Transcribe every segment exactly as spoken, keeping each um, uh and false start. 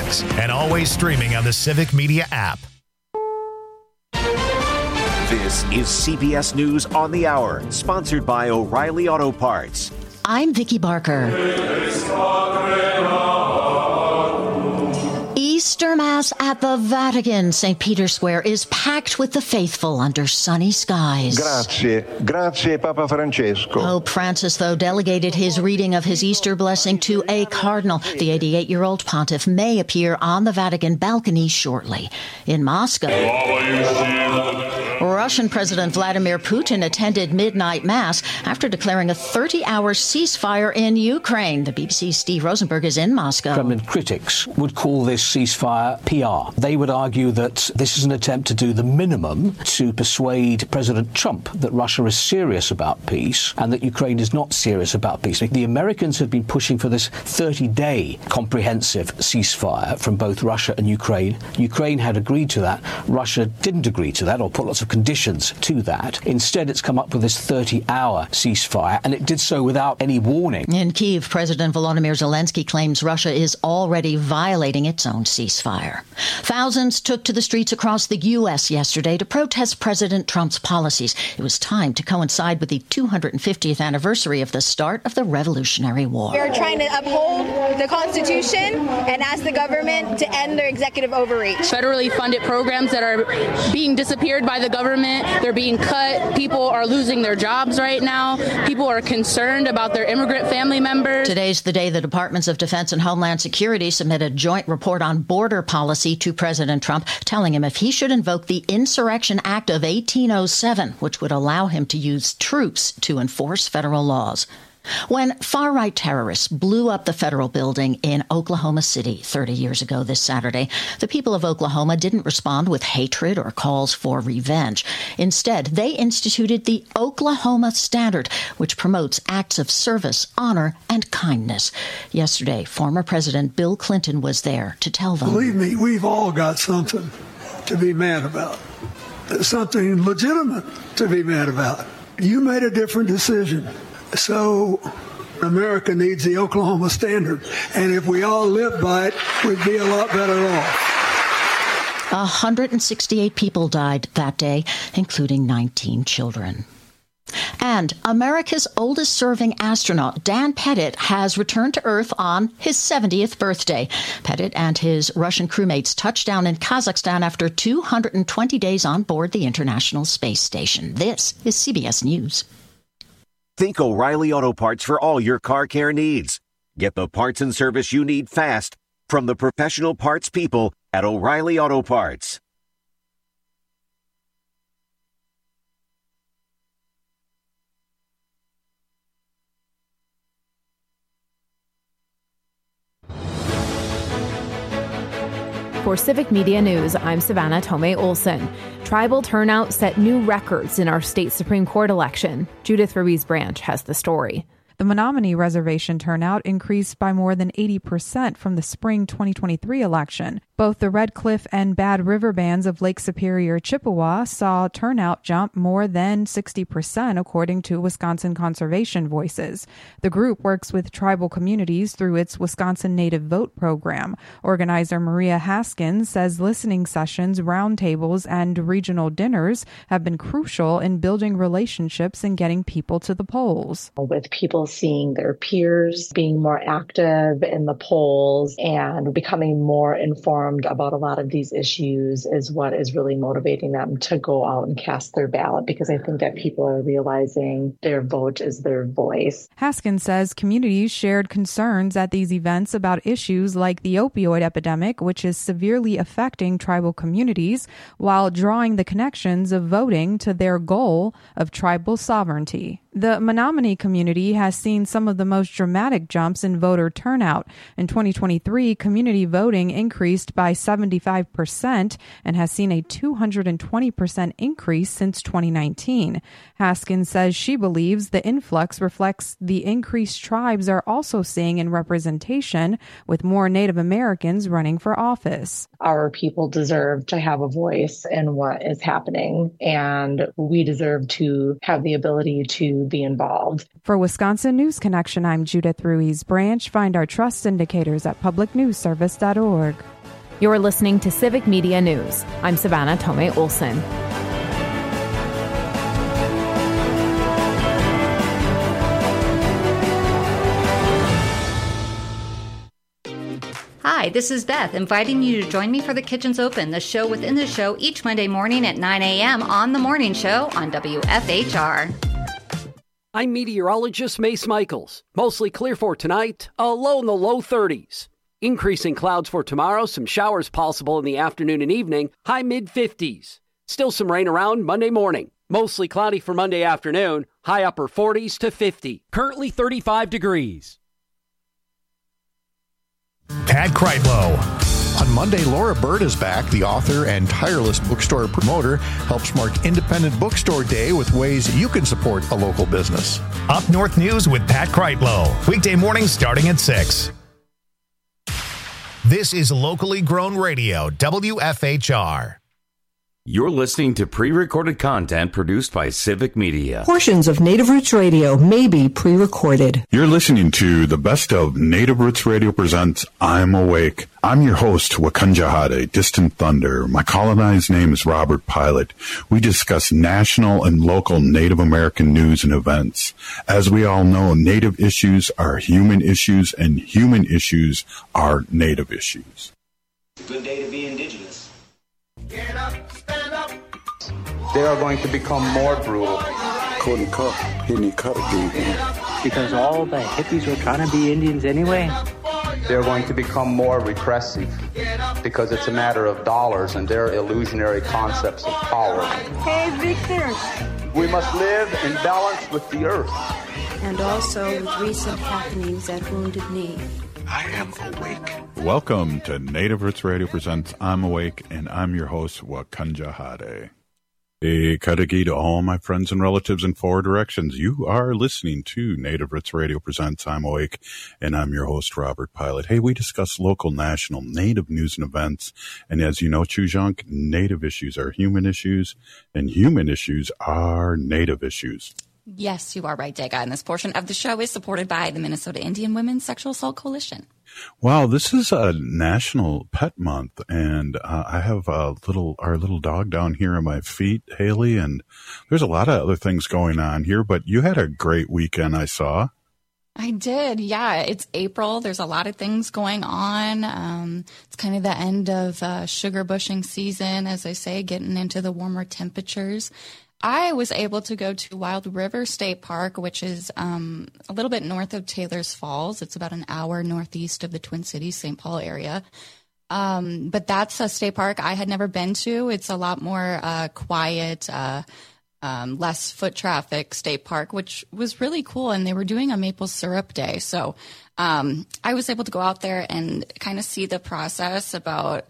mornings and always streaming on the Civic Media app. This is C B S News on the Hour, sponsored by O'Reilly Auto Parts. I'm Vicki Barker. Easter Mass at the Vatican, Saint Peter's Square, is packed with the faithful under sunny skies. Grazie. Grazie, Papa Francesco. Pope Francis, though, delegated his reading of his Easter blessing to a cardinal. The eighty-eight-year-old pontiff may appear on the Vatican balcony shortly. In Moscow, Russian President Vladimir Putin attended midnight mass after declaring a thirty-hour ceasefire in Ukraine. The B B C's Steve Rosenberg is in Moscow. Kremlin critics would call this ceasefire P R. They would argue that this is an attempt to do the minimum to persuade President Trump that Russia is serious about peace and that Ukraine is not serious about peace. The Americans had been pushing for this thirty-day comprehensive ceasefire from both Russia and Ukraine. Ukraine had agreed to that. Russia didn't agree to that or put lots of conditions to that. Instead, it's come up with this thirty-hour ceasefire, and it did so without any warning. In Kyiv, President Volodymyr Zelensky claims Russia is already violating its own ceasefire. Thousands took to the streets across the U S yesterday to protest President Trump's policies. It was timed to coincide with the two hundred fiftieth anniversary of the start of the Revolutionary War. We are trying to uphold the Constitution and ask the government to end their executive overreach. Federally funded programs that are being disappeared by the government, they're being cut. People are losing their jobs right now. People are concerned about their immigrant family members. Today's the day the Departments of Defense and Homeland Security submit a joint report on border policy to President Trump, telling him if he should invoke the Insurrection Act of eighteen oh seven, which would allow him to use troops to enforce federal laws. When far-right terrorists blew up the federal building in Oklahoma City thirty years ago this Saturday, the people of Oklahoma didn't respond with hatred or calls for revenge. Instead, they instituted the Oklahoma Standard, which promotes acts of service, honor, and kindness. Yesterday, former President Bill Clinton was there to tell them. Believe me, we've all got something to be mad about. Something legitimate to be mad about. You made a different decision. So America needs the Oklahoma Standard. And if we all lived by it, we'd be a lot better off. one hundred sixty-eight people died that day, including nineteen children. And America's oldest serving astronaut, Dan Pettit, has returned to Earth on his seventieth birthday. Pettit and his Russian crewmates touched down in Kazakhstan after two hundred twenty days on board the International Space Station. This is C B S News. Think O'Reilly Auto Parts for all your car care needs. Get the parts and service you need fast from the professional parts people at O'Reilly Auto Parts. For Civic Media News, I'm Savannah Tomei Olson. Tribal turnout set new records in our state Supreme Court election. Judith Ruiz Branch has the story. The Menominee Reservation turnout increased by more than eighty percent from the spring twenty twenty-three election. Both the Red Cliff and Bad River bands of Lake Superior, Chippewa saw turnout jump more than sixty percent, according to Wisconsin Conservation Voices. The group works with tribal communities through its Wisconsin Native Vote program. Organizer Maria Haskins says listening sessions, roundtables, and regional dinners have been crucial in building relationships and getting people to the polls. With people seeing their peers being more active in the polls and becoming more informed about a lot of these issues is what is really motivating them to go out and cast their ballot, because I think that people are realizing their vote is their voice. Haskins says communities shared concerns at these events about issues like the opioid epidemic, which is severely affecting tribal communities, while drawing the connections of voting to their goal of tribal sovereignty. The Menominee community has seen some of the most dramatic jumps in voter turnout. In twenty twenty-three, community voting increased by seventy-five percent and has seen a two hundred twenty percent increase since twenty nineteen. Haskins says she believes the influx reflects the increased tribes are also seeing in representation, with more Native Americans running for office. Our people deserve to have a voice in what is happening, and we deserve to have the ability to be involved. For Wisconsin News Connection, I'm Judith Ruiz Branch. Find our trust indicators at public news service dot org. You're listening to Civic Media News. I'm Savannah Tomei Olson. Hi, this is Beth, inviting you to join me for The Kitchen's Open, the show within the show each Monday morning at nine a.m. on The Morning Show on W F H R. I'm meteorologist Mace Michaels. Mostly clear for tonight, a low in the low thirties. Increasing clouds for tomorrow, some showers possible in the afternoon and evening, high mid-fifties. Still some rain around Monday morning. Mostly cloudy for Monday afternoon, high upper forties to fifty. Currently thirty-five degrees. Pat Kreitlow. On Monday, Laura Bird is back. The author and tireless bookstore promoter helps mark Independent Bookstore Day with ways you can support a local business. Up North News with Pat Kreitlow. Weekday mornings starting at six. This is locally grown radio, W F H R. You're listening to pre-recorded content produced by Civic Media. Portions of Native Roots Radio may be pre-recorded. You're listening to the best of Native Roots Radio presents I'm Awake. I'm your host, Wakanja Hade, Distant Thunder. My colonized name is Robert Pilot. We discuss national and local Native American news and events. As we all know, Native issues are human issues, and human issues are Native issues. It's a good day to be indigenous. Get up, stand up. They are going to become more brutal. Couldn't cut, didn't cut it, because all the hippies were trying to be Indians anyway. They're going to become more repressive because it's a matter of dollars and their illusionary concepts of power. Hey, Victor. We must live in balance with the earth. And also with recent happenings at Wounded Knee. I am awake. Welcome to Native Roots Radio presents I'm Awake, and I'm your host, Wakanja Hade. A kadagi to all my friends and relatives in four directions. You are listening to Native Roots Radio presents I'm Awake, and I'm your host, Robert Pilot. Hey, we discuss local, national, Native news and events, and as you know, Chujunk, Native issues are human issues, and human issues are Native issues. Yes, you are right, Dega. And this portion of the show is supported by the Minnesota Indian Women's Sexual Assault Coalition. Wow, this is a National Pet Month, and uh, I have a little our little dog down here on my feet, Haley, and there's a lot of other things going on here, but you had a great weekend, I saw. I did, yeah. It's April. There's a lot of things going on. Um, it's kind of the end of uh, sugar bushing season, as I say, getting into the warmer temperatures. I was able to go to Wild River State Park, which is um, a little bit north of Taylor's Falls. It's about an hour northeast of the Twin Cities, Saint Paul area. Um, but that's a state park I had never been to. It's a lot more uh, quiet, uh, um, less foot traffic state park, which was really cool. And they were doing a maple syrup day. So um, I was able to go out there and kind of see the process about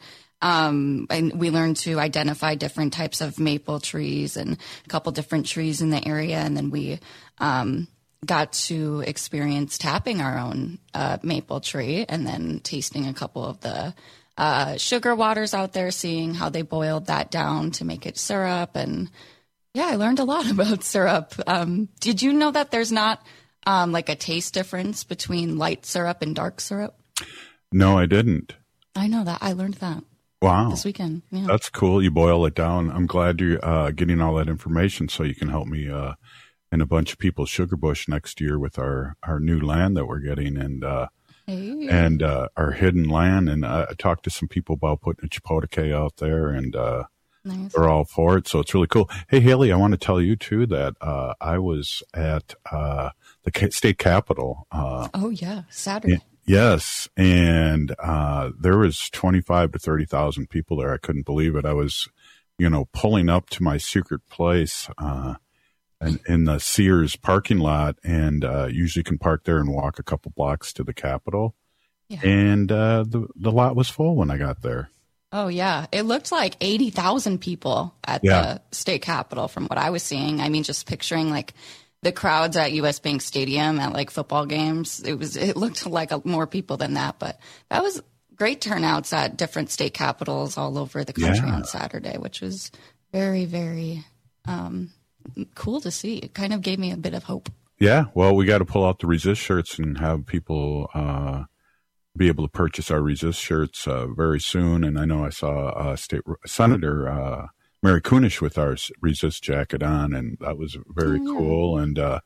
Um, and we learned to identify different types of maple trees and a couple different trees in the area. And then we um, got to experience tapping our own uh, maple tree and then tasting a couple of the uh, sugar waters out there, seeing how they boiled that down to make it syrup. And yeah, I learned a lot about syrup. Um, did you know that there's not um, like a taste difference between light syrup and dark syrup? No, I didn't. I know that. I learned that. Wow. This weekend. Yeah. That's cool. You boil it down. I'm glad you're uh, getting all that information so you can help me uh, and a bunch of people sugar bush next year with our, our new land that we're getting and uh, hey. and uh, our hidden land. And uh, I talked to some people about putting a Chapotake out there, and uh, nice. They're all for it. So it's really cool. Hey, Haley, I want to tell you, too, that uh, I was at uh, the state capitol. Uh, oh, yeah, Saturday. Yeah. Yes, and uh, there was twenty-five to thirty thousand people there. I couldn't believe it. I was, you know, pulling up to my secret place uh, in, in the Sears parking lot, and uh, usually can park there and walk a couple blocks to the Capitol. Yeah. And uh, the the lot was full when I got there. Oh, yeah. It looked like eighty thousand people at yeah. the state Capitol from what I was seeing. I mean, just picturing like the crowds at U S Bank Stadium at like football games, it was it looked like a, more people than that. But that was great turnouts at different state capitals all over the country yeah. on Saturday, which was very, very um, cool to see. It kind of gave me a bit of hope. Yeah, well, we got to pull out the resist shirts and have people uh, be able to purchase our Resist shirts uh, very soon. And I know I saw uh, State Senator uh, Mary Kunesh with our Resist jacket on, and that was very oh, yeah. cool. And uh,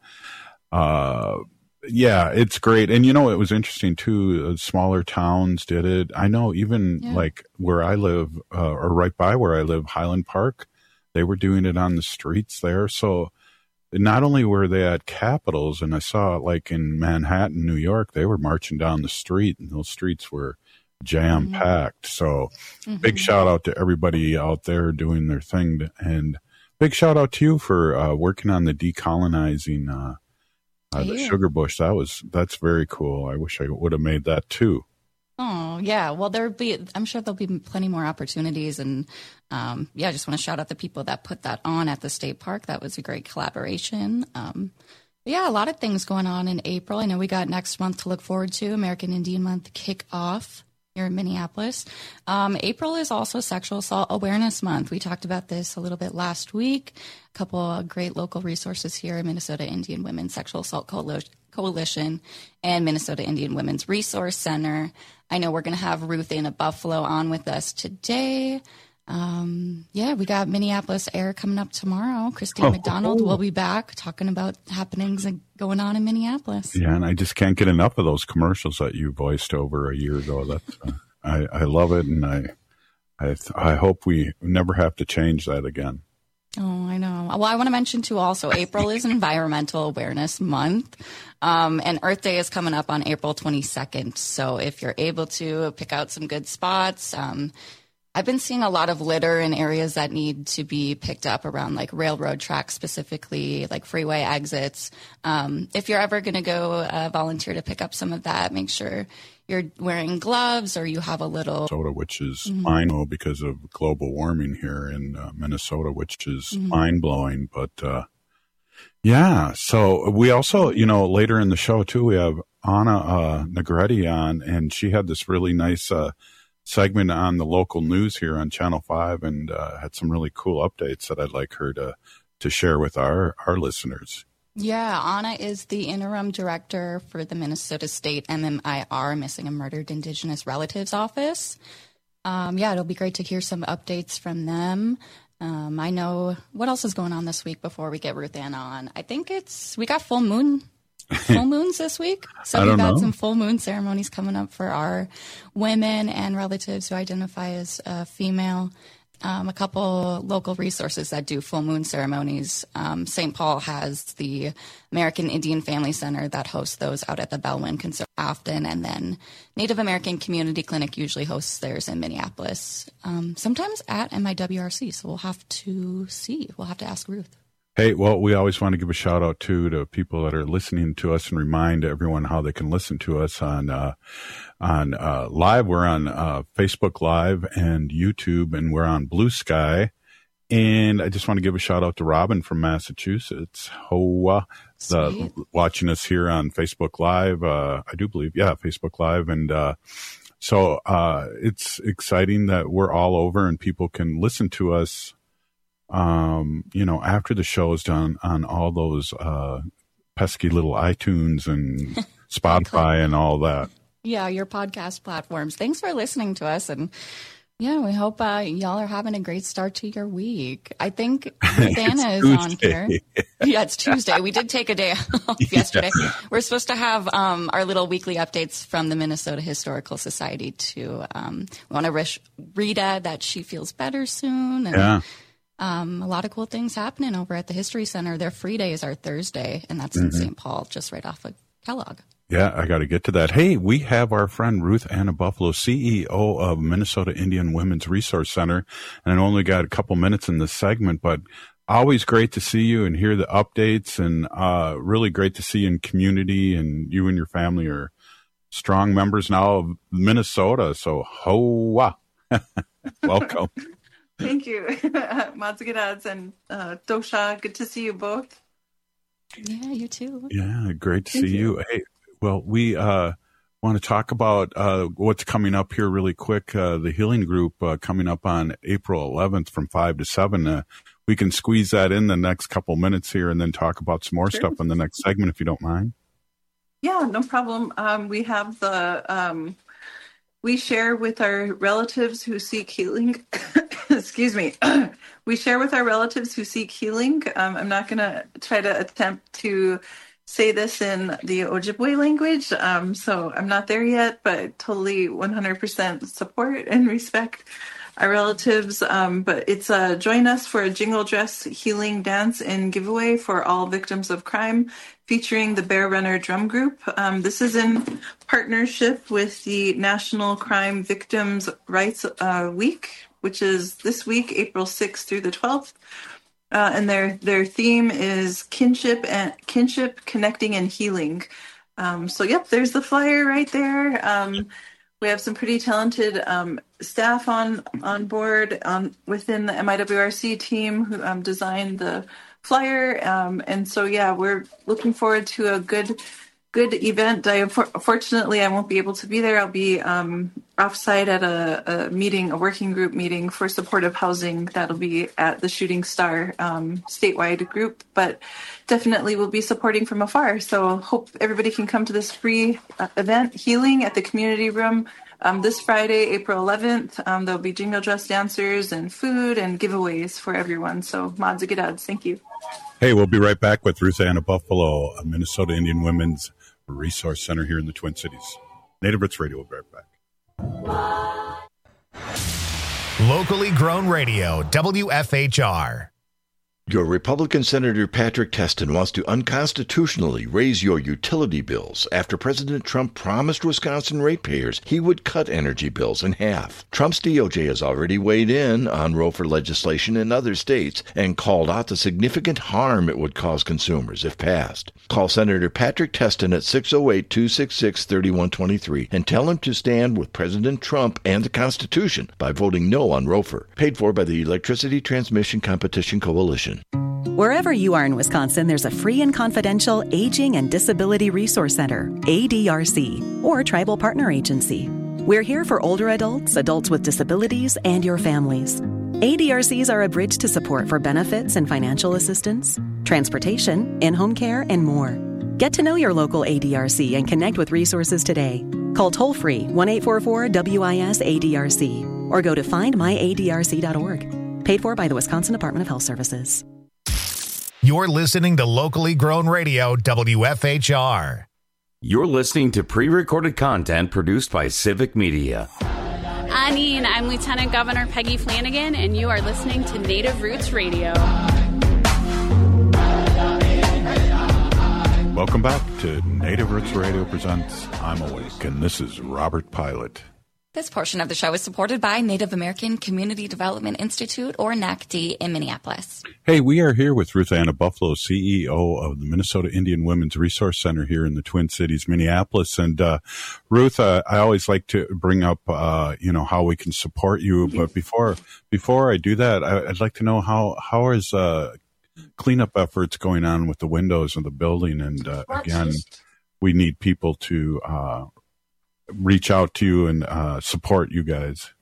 uh, yeah, it's great. And, you know, it was interesting, too. Uh, smaller towns did it. I know even yeah. like where I live uh, or right by where I live, Highland Park, they were doing it on the streets there. So not only were they at capitals, and I saw like in Manhattan, New York, they were marching down the street, and those streets were jam packed. Mm-hmm. So mm-hmm. big shout out to everybody out there doing their thing. And big shout out to you for uh, working on the decolonizing uh, uh, the sugar bush. That was, that's very cool. I wish I would have made that too. Oh, yeah. Well, there'll be, I'm sure there'll be plenty more opportunities. And um, yeah, I just want to shout out the people that put that on at the state park. That was a great collaboration. Um, yeah, a lot of things going on in April. I know we got next month to look forward to, American Indian Month kickoff here in Minneapolis. Um, April is also Sexual Assault Awareness Month. We talked about this a little bit last week. A couple of great local resources here in Minnesota Indian Women's Sexual Assault Coalition. Coalition and Minnesota Indian Women's Resource Center. I know we're going to have Ruth Anna Buffalo on with us today. Um, yeah, we got Minneapolis Air coming up tomorrow. Christine oh, McDonald oh. will be back talking about happenings going on in Minneapolis. Yeah, and I just can't get enough of those commercials that you voiced over a year ago. That's uh, I, I love it, and I, I I hope we never have to change that again. Oh, I know. Well, I want to mention, too, also, April is Environmental Awareness Month, um, and Earth Day is coming up on April twenty-second. So if you're able to pick out some good spots, um, I've been seeing a lot of litter in areas that need to be picked up around, like, railroad tracks specifically, like freeway exits. Um, if you're ever going to go uh, volunteer to pick up some of that, make sure you're wearing gloves or you have a little... Minnesota, which is mm-hmm. mind-blowing because of global warming here in uh, Minnesota, which is Mm-hmm. mind-blowing. But, uh, yeah, so we also, you know, later in the show, too, we have Anna uh, Negretti on, and she had this really nice uh, segment on the local news here on Channel five and uh, had some really cool updates that I'd like her to, to share with our, our listeners. Yeah, Anna is the interim director for the Minnesota State M M I R, Missing and Murdered Indigenous Relatives Office. Um, yeah, it'll be great to hear some updates from them. Um, I know, what else is going on this week before we get Ruth Ann on? I think it's, we got full moon, full moons this week. So I we've don't got know. some full moon ceremonies coming up for our women and relatives who identify as uh, female. Um, a couple local resources that do full moon ceremonies. Um, Saint Paul has the American Indian Family Center that hosts those out at the Bellwin Conservatory often, and then Native American Community Clinic usually hosts theirs in Minneapolis, um, sometimes at M I W R C, so we'll have to see. We'll have to ask Ruth. Hey, well, we always want to give a shout out too to people that are listening to us and remind everyone how they can listen to us on uh, on uh, live. We're on uh, Facebook Live and YouTube, and we're on Blue Sky. And I just want to give a shout out to Robin from Massachusetts, Hoa, the, watching us here on Facebook Live. Uh, I do believe, yeah, Facebook Live, and uh, so uh, it's exciting that we're all over and people can listen to us. Um, you know, after the show is done on all those uh, pesky little iTunes and Spotify and all that. Yeah, your podcast platforms. Thanks for listening to us. And yeah, we hope uh, y'all are having a great start to your week. I think Anna is on here. Yeah, it's Tuesday. We did take a day off yesterday. Yeah. We're supposed to have um, our little weekly updates from the Minnesota Historical Society too. Um, we want to wish Rita that she feels better soon. And, yeah. Um, a lot of cool things happening over at the History Center. Their free days are Thursday, and that's mm-hmm. in Saint Paul, just right off of Kellogg. Yeah, I got to get to that. Hey, we have our friend Ruth Anna Buffalo, C E O of Minnesota Indian Women's Resource Center, and I only got a couple minutes in this segment, but always great to see you and hear the updates, and uh, really great to see you in community, and you and your family are strong members now of Minnesota, so hoa. Welcome. Thank you. Matsugirads and uh, Dosha, good to see you both. Yeah, you too. Yeah, great to Thank see you. you. Hey, well, we uh, want to talk about uh, what's coming up here really quick. Uh, the Healing Group uh, coming up on April eleventh from five to seven. Uh, we can squeeze that in the next couple minutes here and then talk about some more Sure. stuff in the next segment, if you don't mind. Yeah, no problem. Um, we have the um, we share with our relatives who seek healing. Excuse me. We share with our relatives who seek healing. Um, I'm not going to try to attempt to say this in the Ojibwe language, um, so I'm not there yet, but totally one hundred percent support and respect our relatives. Um, but it's uh, join us for a jingle dress healing dance and giveaway for all victims of crime, featuring the Bear Runner Drum Group. Um, this is in partnership with the National Crime Victims' Rights uh, Week, which is this week, April sixth through the twelfth. Uh, and their their theme is kinship and kinship, connecting, and healing. Um, so, yep, there's the flyer right there. Um, we have some pretty talented um, staff on on board um, within the M I W R C team who um, designed the flyer. Um, and so, yeah, we're looking forward to a good good event. I, fortunately, I won't be able to be there. I'll be um, offsite at a, a meeting, a working group meeting for supportive housing. That'll be at the Shooting Star um, statewide group, but definitely will be supporting from afar. So hope everybody can come to this free uh, event, Healing at the Community Room, um, this Friday, April eleventh. Um, there'll be jingle dress dancers and food and giveaways for everyone. So Madzigidads, thank you. Hey, we'll be right back with Ruth Anna Buffalo, a Minnesota Indian Women's Resource Center here in the Twin Cities. Native Roots Radio will be right back. Locally grown radio, W F H R. Your Republican Senator Patrick Testin wants to unconstitutionally raise your utility bills after President Trump promised Wisconsin ratepayers he would cut energy bills in half. Trump's D O J has already weighed in on ROFR legislation in other states and called out the significant harm it would cause consumers if passed. Call Senator Patrick Testin at six oh eight, two six six, three one two three and tell him to stand with President Trump and the Constitution by voting no on ROFR. Paid for by the Electricity Transmission Competition Coalition. Wherever you are in Wisconsin, there's a free and confidential Aging and Disability Resource Center, A D R C, or Tribal Partner Agency. We're here for older adults, adults with disabilities, and your families. A D R Cs are a bridge to support for benefits and financial assistance, transportation, in-home care, and more. Get to know your local A D R C and connect with resources today. Call toll-free one eight four four W I S A D R C or go to find my A D R C dot org. Paid for by the Wisconsin Department of Health Services. You're listening to Locally Grown Radio, W F H R. You're listening to pre-recorded content produced by Civic Media. Anine, I'm Lieutenant Governor Peggy Flanagan, and you are listening to Native Roots Radio. Welcome back to Native Roots Radio Presents I'm Awake, and this is Robert Pilot. This portion of the show is supported by Native American Community Development Institute, or N A C D, in Minneapolis. Hey, we are here with Ruth Anna Buffalo, C E O of the Minnesota Indian Women's Resource Center here in the Twin Cities, Minneapolis. And uh, Ruth, uh, I always like to bring up, uh, you know, how we can support you. But before before I do that, I, I'd like to know how how is uh, cleanup efforts going on with the windows of the building? And uh, again, we need people to uh, reach out to you and uh, support you guys.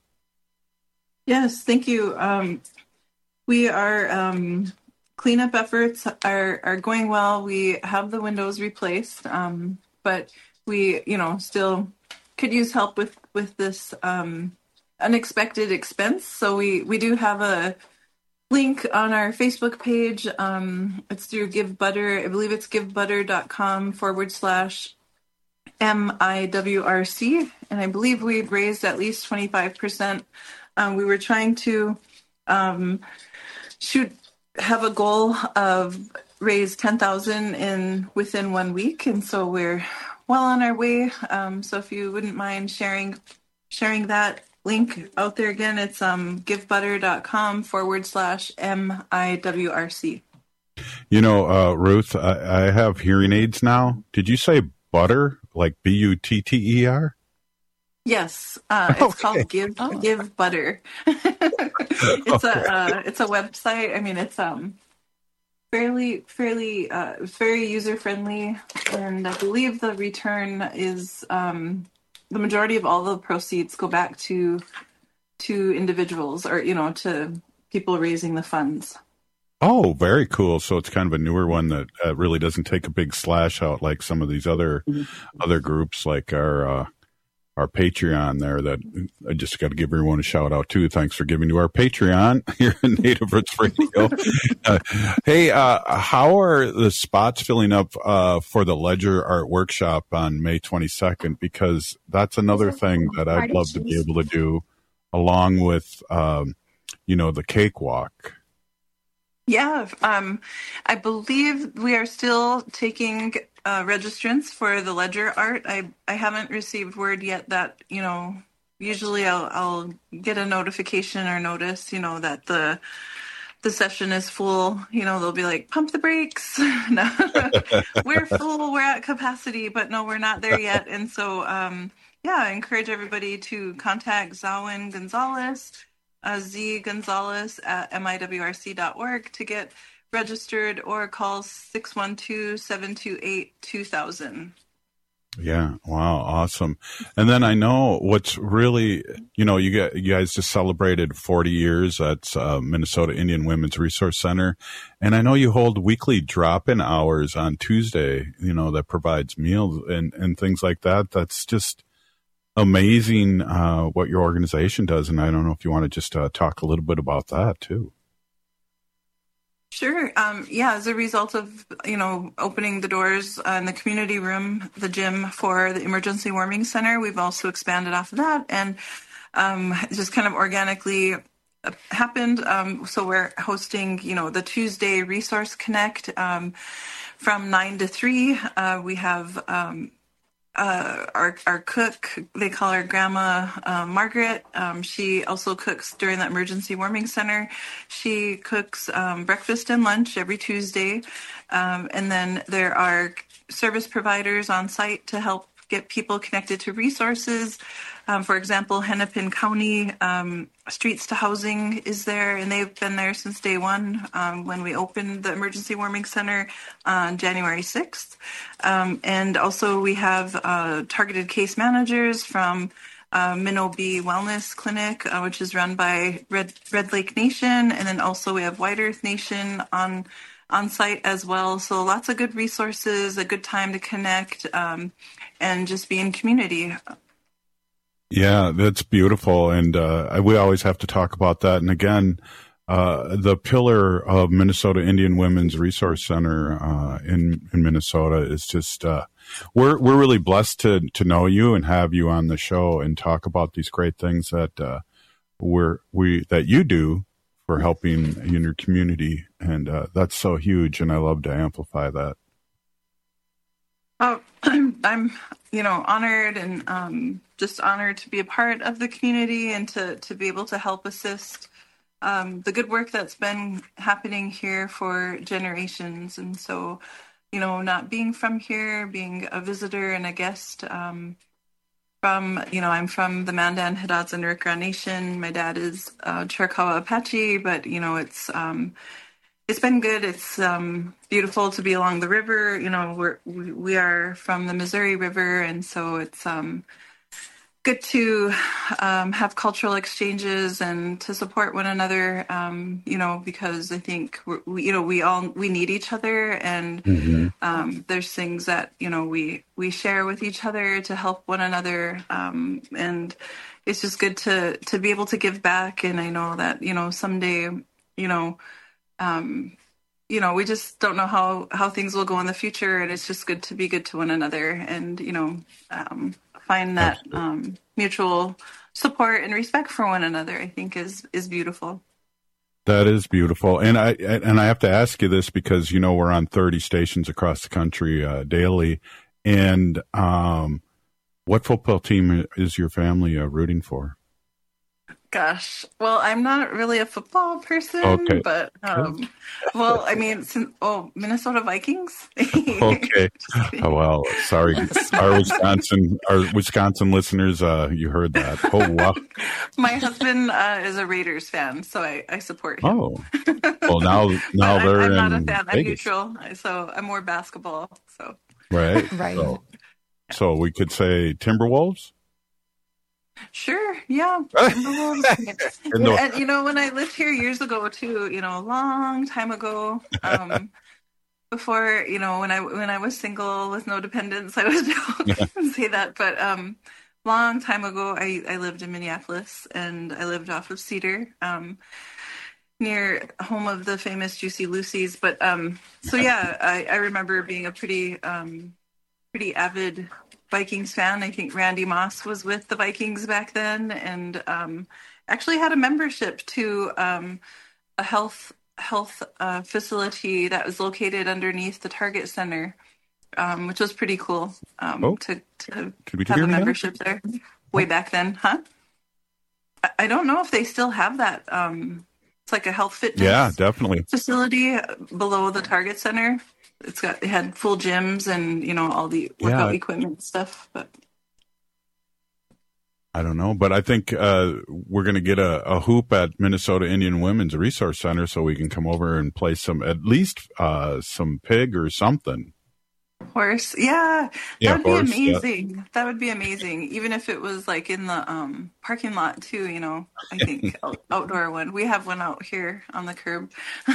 Yes, thank you. Um, we are um, cleanup efforts are are going well. We have the windows replaced, um, but we, you know, still could use help with with this um, unexpected expense. So we we do have a link on our Facebook page. Um, it's through Give Butter. I believe it's givebutter.com forward slash M I W R C. And I believe we've raised at least twenty-five percent. Um, we were trying to um, shoot, have a goal of raise ten thousand in within one week. And so we're well on our way. Um, so if you wouldn't mind sharing, sharing that link out there again, it's um, givebutter.com forward slash M I W R C. You know, uh, Ruth, I, I have hearing aids now. Did you say butter, like B U T T E R? Yes, uh, it's okay. called Give oh. Give Butter. it's okay. a uh, it's a website. I mean, it's um fairly fairly uh, very user friendly, and I believe the return is um. the majority of all the proceeds go back to to individuals, or, you know, to people raising the funds. Oh, very cool. So it's kind of a newer one that uh, really doesn't take a big slash out like some of these other mm-hmm. other groups, like our uh, our Patreon there that I just got to give everyone a shout out too. Thanks for giving to our Patreon here in Native Roots Radio. uh, hey, uh, how are the spots filling up uh, for the Ledger Art Workshop on May twenty-second? Because that's another thing that I'd love to be able to do along with, um, you know, the cakewalk. Yeah, um, I believe we are still taking uh, registrants for the Ledger Art. I, I haven't received word yet that, you know, usually I'll, I'll get a notification or notice, you know, that the the session is full. You know, they'll be like, pump the brakes. No, we're full, we're at capacity, but no, we're not there yet. And so, um, yeah, I encourage everybody to contact Zawin Gonzalez, Uh, Z Gonzalez at M I W R C dot org to get registered, or call six one two, seven two eight, two thousand. Yeah. Wow. Awesome. And then I know what's really, you know, you get, you guys just celebrated forty years at uh, Minnesota Indian Women's Resource Center. And I know you hold weekly drop-in hours on Tuesday, you know, that provides meals and, and things like that. That's just amazing uh, what your organization does. And I don't know if you want to just uh, talk a little bit about that too. Sure. Um, yeah, as a result of, you know, opening the doors uh, in the community room, the gym for the Emergency Warming Center, we've also expanded off of that. And um, it just kind of organically happened. Um, so we're hosting, you know, the Tuesday Resource Connect um, from nine to three. Uh, we have um, Uh, our our cook, they call her Grandma uh, Margaret. Um, she also cooks during the Emergency Warming Center. She cooks um, breakfast and lunch every Tuesday. Um, and then there are service providers on site to help get people connected to resources. Um, for example, Hennepin County um, Streets to Housing is there, and they've been there since day one um, when we opened the Emergency Warming Center on January sixth. Um, and also we have uh, targeted case managers from uh, Minnow Bee Wellness Clinic, uh, which is run by Red, Red Lake Nation, and then also we have White Earth Nation on on site as well. So lots of good resources, a good time to connect um, and just be in community. Yeah, that's beautiful. And uh, we always have to talk about that. And again, uh, the pillar of Minnesota Indian Women's Resource Center uh, in, in Minnesota is just, uh, we're we're really blessed to to know you and have you on the show and talk about these great things that uh, we're, we that you do for helping in your community. And uh, that's so huge. And I love to amplify that. Oh, I'm, I'm, you know, honored and um, just honored to be a part of the community and to, to be able to help assist um, the good work that's been happening here for generations. And so, you know, not being from here, being a visitor and a guest um, from, you know, I'm from the Mandan, Hidatsa, and Arikara Nation. My dad is uh, Chiricahua Apache, but, you know, it's... Um, It's been good. It's um, beautiful to be along the river. You know, we're, we we are from the Missouri River, and so it's um, good to um, have cultural exchanges and to support one another. Um, you know, because I think we're, we, you know, we all we need each other, and mm-hmm. um, there's things that you know we we share with each other to help one another, um, and it's just good to to be able to give back. And I know that you know someday, you know. Um, you know, we just don't know how, how things will go in the future, and it's just good to be good to one another and, you know, um, find that um, mutual support and respect for one another, I think is, is beautiful. That is beautiful. And I, and I have to ask you this because, you know, we're on thirty stations across the country uh, daily. And um, what football team is your family uh, rooting for? Gosh, well, I'm not really a football person, okay. but, um, well, I mean, since, oh, Minnesota Vikings. Okay. Oh, well, sorry. Our Wisconsin, our Wisconsin listeners, uh, you heard that. Oh, wow. My husband uh, is a Raiders fan, so I, I support him. Oh, well, now, now they're I'm, I'm in not a fan. Vegas. I'm neutral, so I'm more basketball, so. Right. Right. So, so we could say Timberwolves? Sure, yeah. and, and, you know, when I lived here years ago, too, you know, a long time ago, um, before, you know, when I when I was single with no dependents, I would say that. But um, long time ago, I, I lived in Minneapolis, and I lived off of Cedar, um, near home of the famous Juicy Lucy's. But um, so yeah, I, I remember being a pretty um, pretty avid Vikings fan. I think Randy Moss was with the Vikings back then, and um, actually had a membership to um, a health health uh, facility that was located underneath the Target Center, um, which was pretty cool. Um, oh. to, to we have a membership there way back then, huh? I, I don't know if they still have that. Um, it's like a health fitness yeah, definitely facility below the Target Center. It's got, it had full gyms and, you know, all the workout yeah. equipment and stuff, but I don't know, but I think uh, we're going to get a, a hoop at Minnesota Indian Women's Resource Center so we can come over and play some, at least uh, some pig or something. Horse, yeah, yeah that would horse, be amazing. Yeah. That would be amazing, even if it was like in the um, parking lot too. You know, I think out- outdoor one. We have one out here on the curb.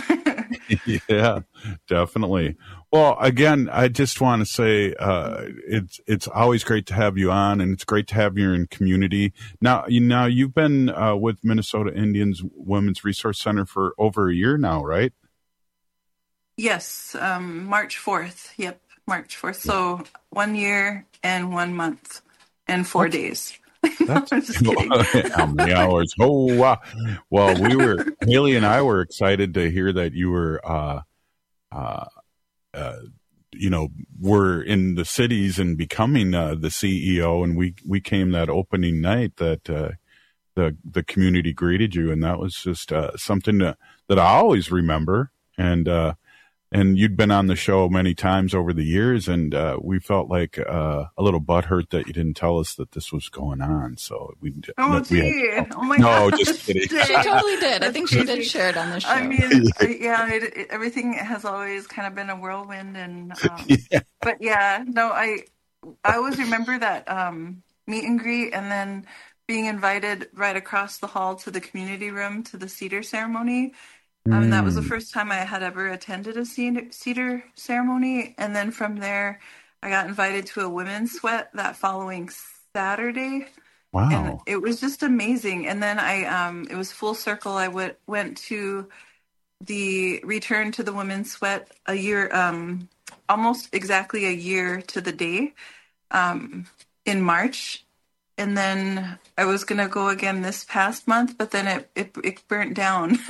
Yeah, definitely. Well, again, I just want to say uh, it's it's always great to have you on, and it's great to have you in community. Now, you now you've been uh, with Minnesota Indians Women's Resource Center for over a year now, right? Yes, um, March fourth. Yep. March fourth. So one year and one month and four That's, days. That's I'm just kidding. How many hours? Oh, wow. Well, we were, Haley and I were excited to hear that you were, uh, uh, uh, you know, were in the cities and becoming uh, the C E O. And we, we came that opening night that uh, the, the community greeted you. And that was just uh, something that, that I always remember. And, uh, And you'd been on the show many times over the years, and uh, we felt like uh, a little butthurt that you didn't tell us that this was going on. So we, oh, we gee. had, oh my no, gosh. just kidding. She totally did. I think she did share it on the show. I mean, yeah, it, it, everything has always kind of been a whirlwind, and um, yeah. but yeah, no, I I always remember that um, meet and greet, and then being invited right across the hall to the community room to the Cedar ceremony. Um, and that was the first time I had ever attended a Cedar ceremony. And then from there, I got invited to a women's sweat that following Saturday. Wow. And it was just amazing. And then I, um, it was full circle. I went, went to the return to the women's sweat a year, um, almost exactly a year to the day, um, in March. And then I was going to go again this past month, but then it, it, it burnt down.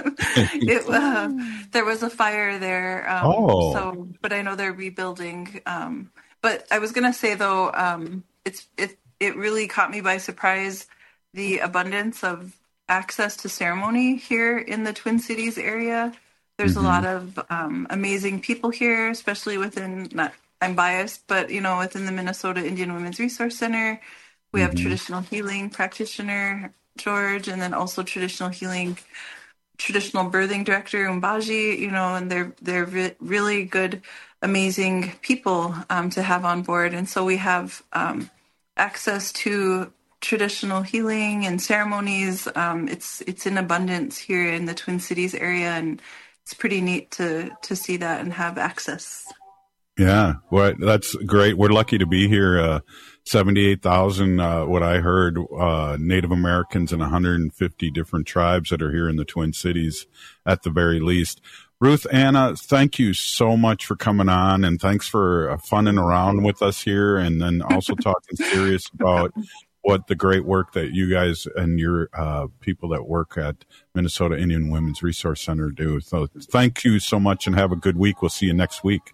it, uh, there was a fire there. Um, oh. So, but I know they're rebuilding. Um, but I was going to say though, um, it's, it, it really caught me by surprise, the abundance of access to ceremony here in the Twin Cities area. There's mm-hmm. a lot of um, amazing people here, especially within, not, I'm biased, but you know, within the Minnesota Indian Women's Resource Center. We have mm-hmm. traditional healing practitioner, George, and then also traditional healing, traditional birthing director, Umbaji, you know, and they're they're re- really good, amazing people um, to have on board. And so we have um, access to traditional healing and ceremonies. Um, it's it's in abundance here in the Twin Cities area, and it's pretty neat to to see that and have access. Yeah, well, that's great. We're lucky to be here. Uh, seventy-eight thousand, uh, what I heard, uh, Native Americans and one hundred fifty different tribes that are here in the Twin Cities at the very least. Ruth Anna, thank you so much for coming on, and thanks for uh, funning around with us here, and then also talking serious about what the great work that you guys and your uh, people that work at Minnesota Indian Women's Resource Center do. So thank you so much, and have a good week. We'll see you next week.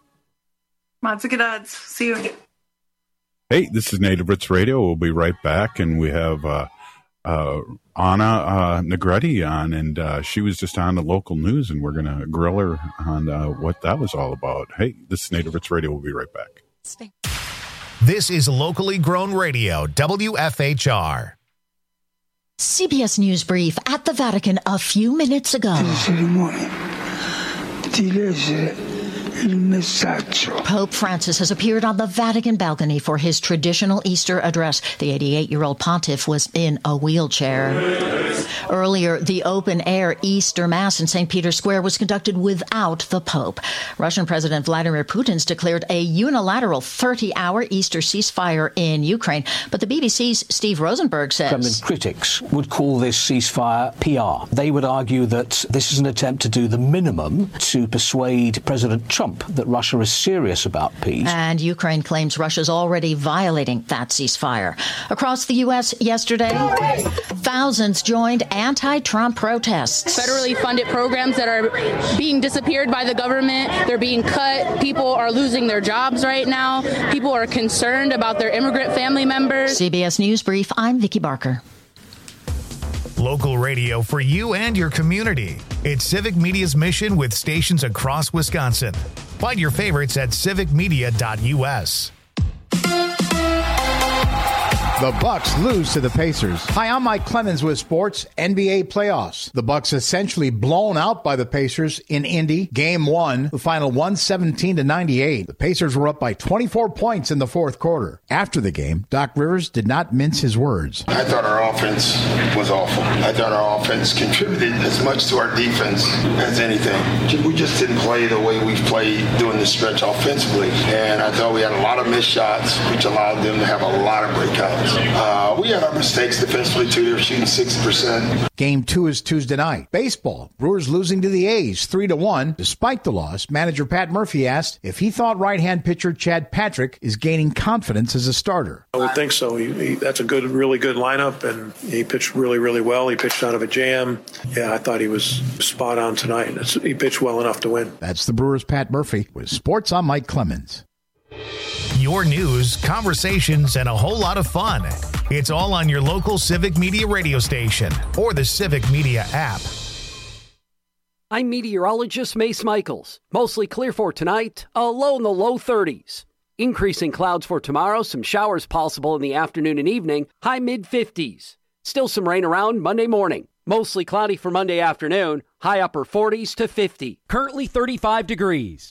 Mods See you. Hey, this is Native Roots Radio. We'll be right back, and we have uh, uh, Anna uh, Negretti on, and uh, she was just on the local news, and we're going to grill her on uh, what that was all about. Hey, this is Native Roots Radio. We'll be right back. Stay. This is locally grown radio, W F H R. C B S News Brief at the Vatican a few minutes ago. il messaggio. Pope Francis has appeared on the Vatican balcony for his traditional Easter address. The eighty-eight-year-old pontiff was in a wheelchair. Earlier, the open-air Easter Mass in Saint Peter's Square was conducted without the Pope. Russian President Vladimir Putin's declared a unilateral thirty-hour Easter ceasefire in Ukraine, but the B B C's Steve Rosenberg says Kremlin critics would call this ceasefire P R. They would argue that this is an attempt to do the minimum to persuade President Trump that Russia is serious about peace. And Ukraine claims Russia's already violating that ceasefire. Across the U S yesterday, thousands joined anti-Trump protests. Federally funded programs that are being disappeared by the government, they're being cut. People are losing their jobs right now. People are concerned about their immigrant family members. C B S News Brief, I'm Vicki Barker. Local radio for you and your community. It's Civic Media's mission with stations across Wisconsin. Find your favorites at civic media dot u s. The Bucks lose to the Pacers. Hi, I'm Mike Clemens with Sports N B A Playoffs. The Bucks essentially blown out by the Pacers in Indy. Game one, the final one seventeen to ninety-eight. The Pacers were up by twenty-four points in the fourth quarter. After the game, Doc Rivers did not mince his words. I thought our offense was awful. I thought our offense contributed as much to our defense as anything. We just didn't play the way we've played during the stretch offensively. And I thought we had a lot of missed shots, which allowed them to have a lot of breakouts. Uh, we had our mistakes defensively, too. They were shooting sixty percent. Game two is Tuesday night. Baseball. Brewers losing to the A's three to one. Despite the loss, manager Pat Murphy asked if he thought right-hand pitcher Chad Patrick is gaining confidence as a starter. I would think so. He, he, that's a good, really good lineup, and he pitched really, really well. He pitched out of a jam. Yeah, I thought he was spot on tonight. It's, he pitched well enough to win. That's the Brewers' Pat Murphy. With Sports, I'm Mike Clemens. Your news, conversations, and a whole lot of fun. It's all on your local Civic Media radio station or the Civic Media app. I'm meteorologist Mace Michaels. Mostly clear for tonight, a low in the low thirties. Increasing clouds for tomorrow, some showers possible in the afternoon and evening, high mid-fifties. Still some rain around Monday morning. Mostly cloudy for Monday afternoon, high upper forties to fifty. Currently thirty-five degrees.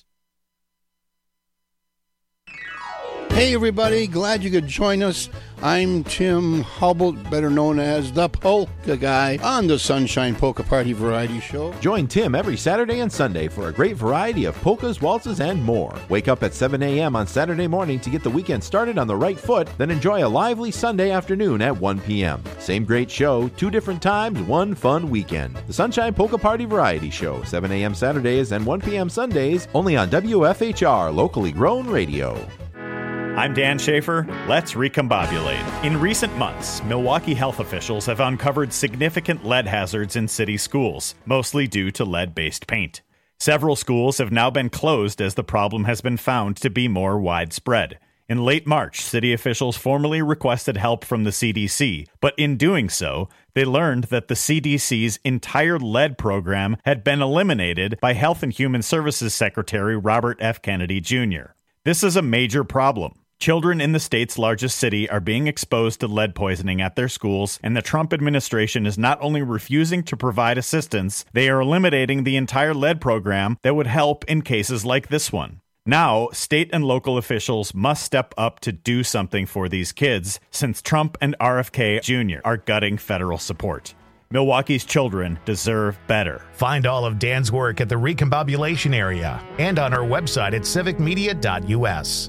Hey everybody, glad you could join us. I'm Tim Hubble, better known as the Polka Guy, on the Sunshine Polka Party Variety Show. Join Tim every Saturday and Sunday for a great variety of polkas, waltzes, and more. Wake up at seven a.m. on Saturday morning to get the weekend started on the right foot, then enjoy a lively Sunday afternoon at one p.m. Same great show, two different times, one fun weekend. The Sunshine Polka Party Variety Show, seven a.m. Saturdays and one p.m. Sundays, only on W F H R, locally grown radio. I'm Dan Schaefer. Let's recombobulate. In recent months, Milwaukee health officials have uncovered significant lead hazards in city schools, mostly due to lead-based paint. Several schools have now been closed as the problem has been found to be more widespread. In late March, city officials formally requested help from the C D C, but in doing so, they learned that the C D C's entire lead program had been eliminated by Health and Human Services Secretary Robert F. Kennedy Junior This is a major problem. Children in the state's largest city are being exposed to lead poisoning at their schools, and the Trump administration is not only refusing to provide assistance, they are eliminating the entire lead program that would help in cases like this one. Now, state and local officials must step up to do something for these kids, since Trump and R F K Junior are gutting federal support. Milwaukee's children deserve better. Find all of Dan's work at the Recombobulation area and on our website at civic media dot u s.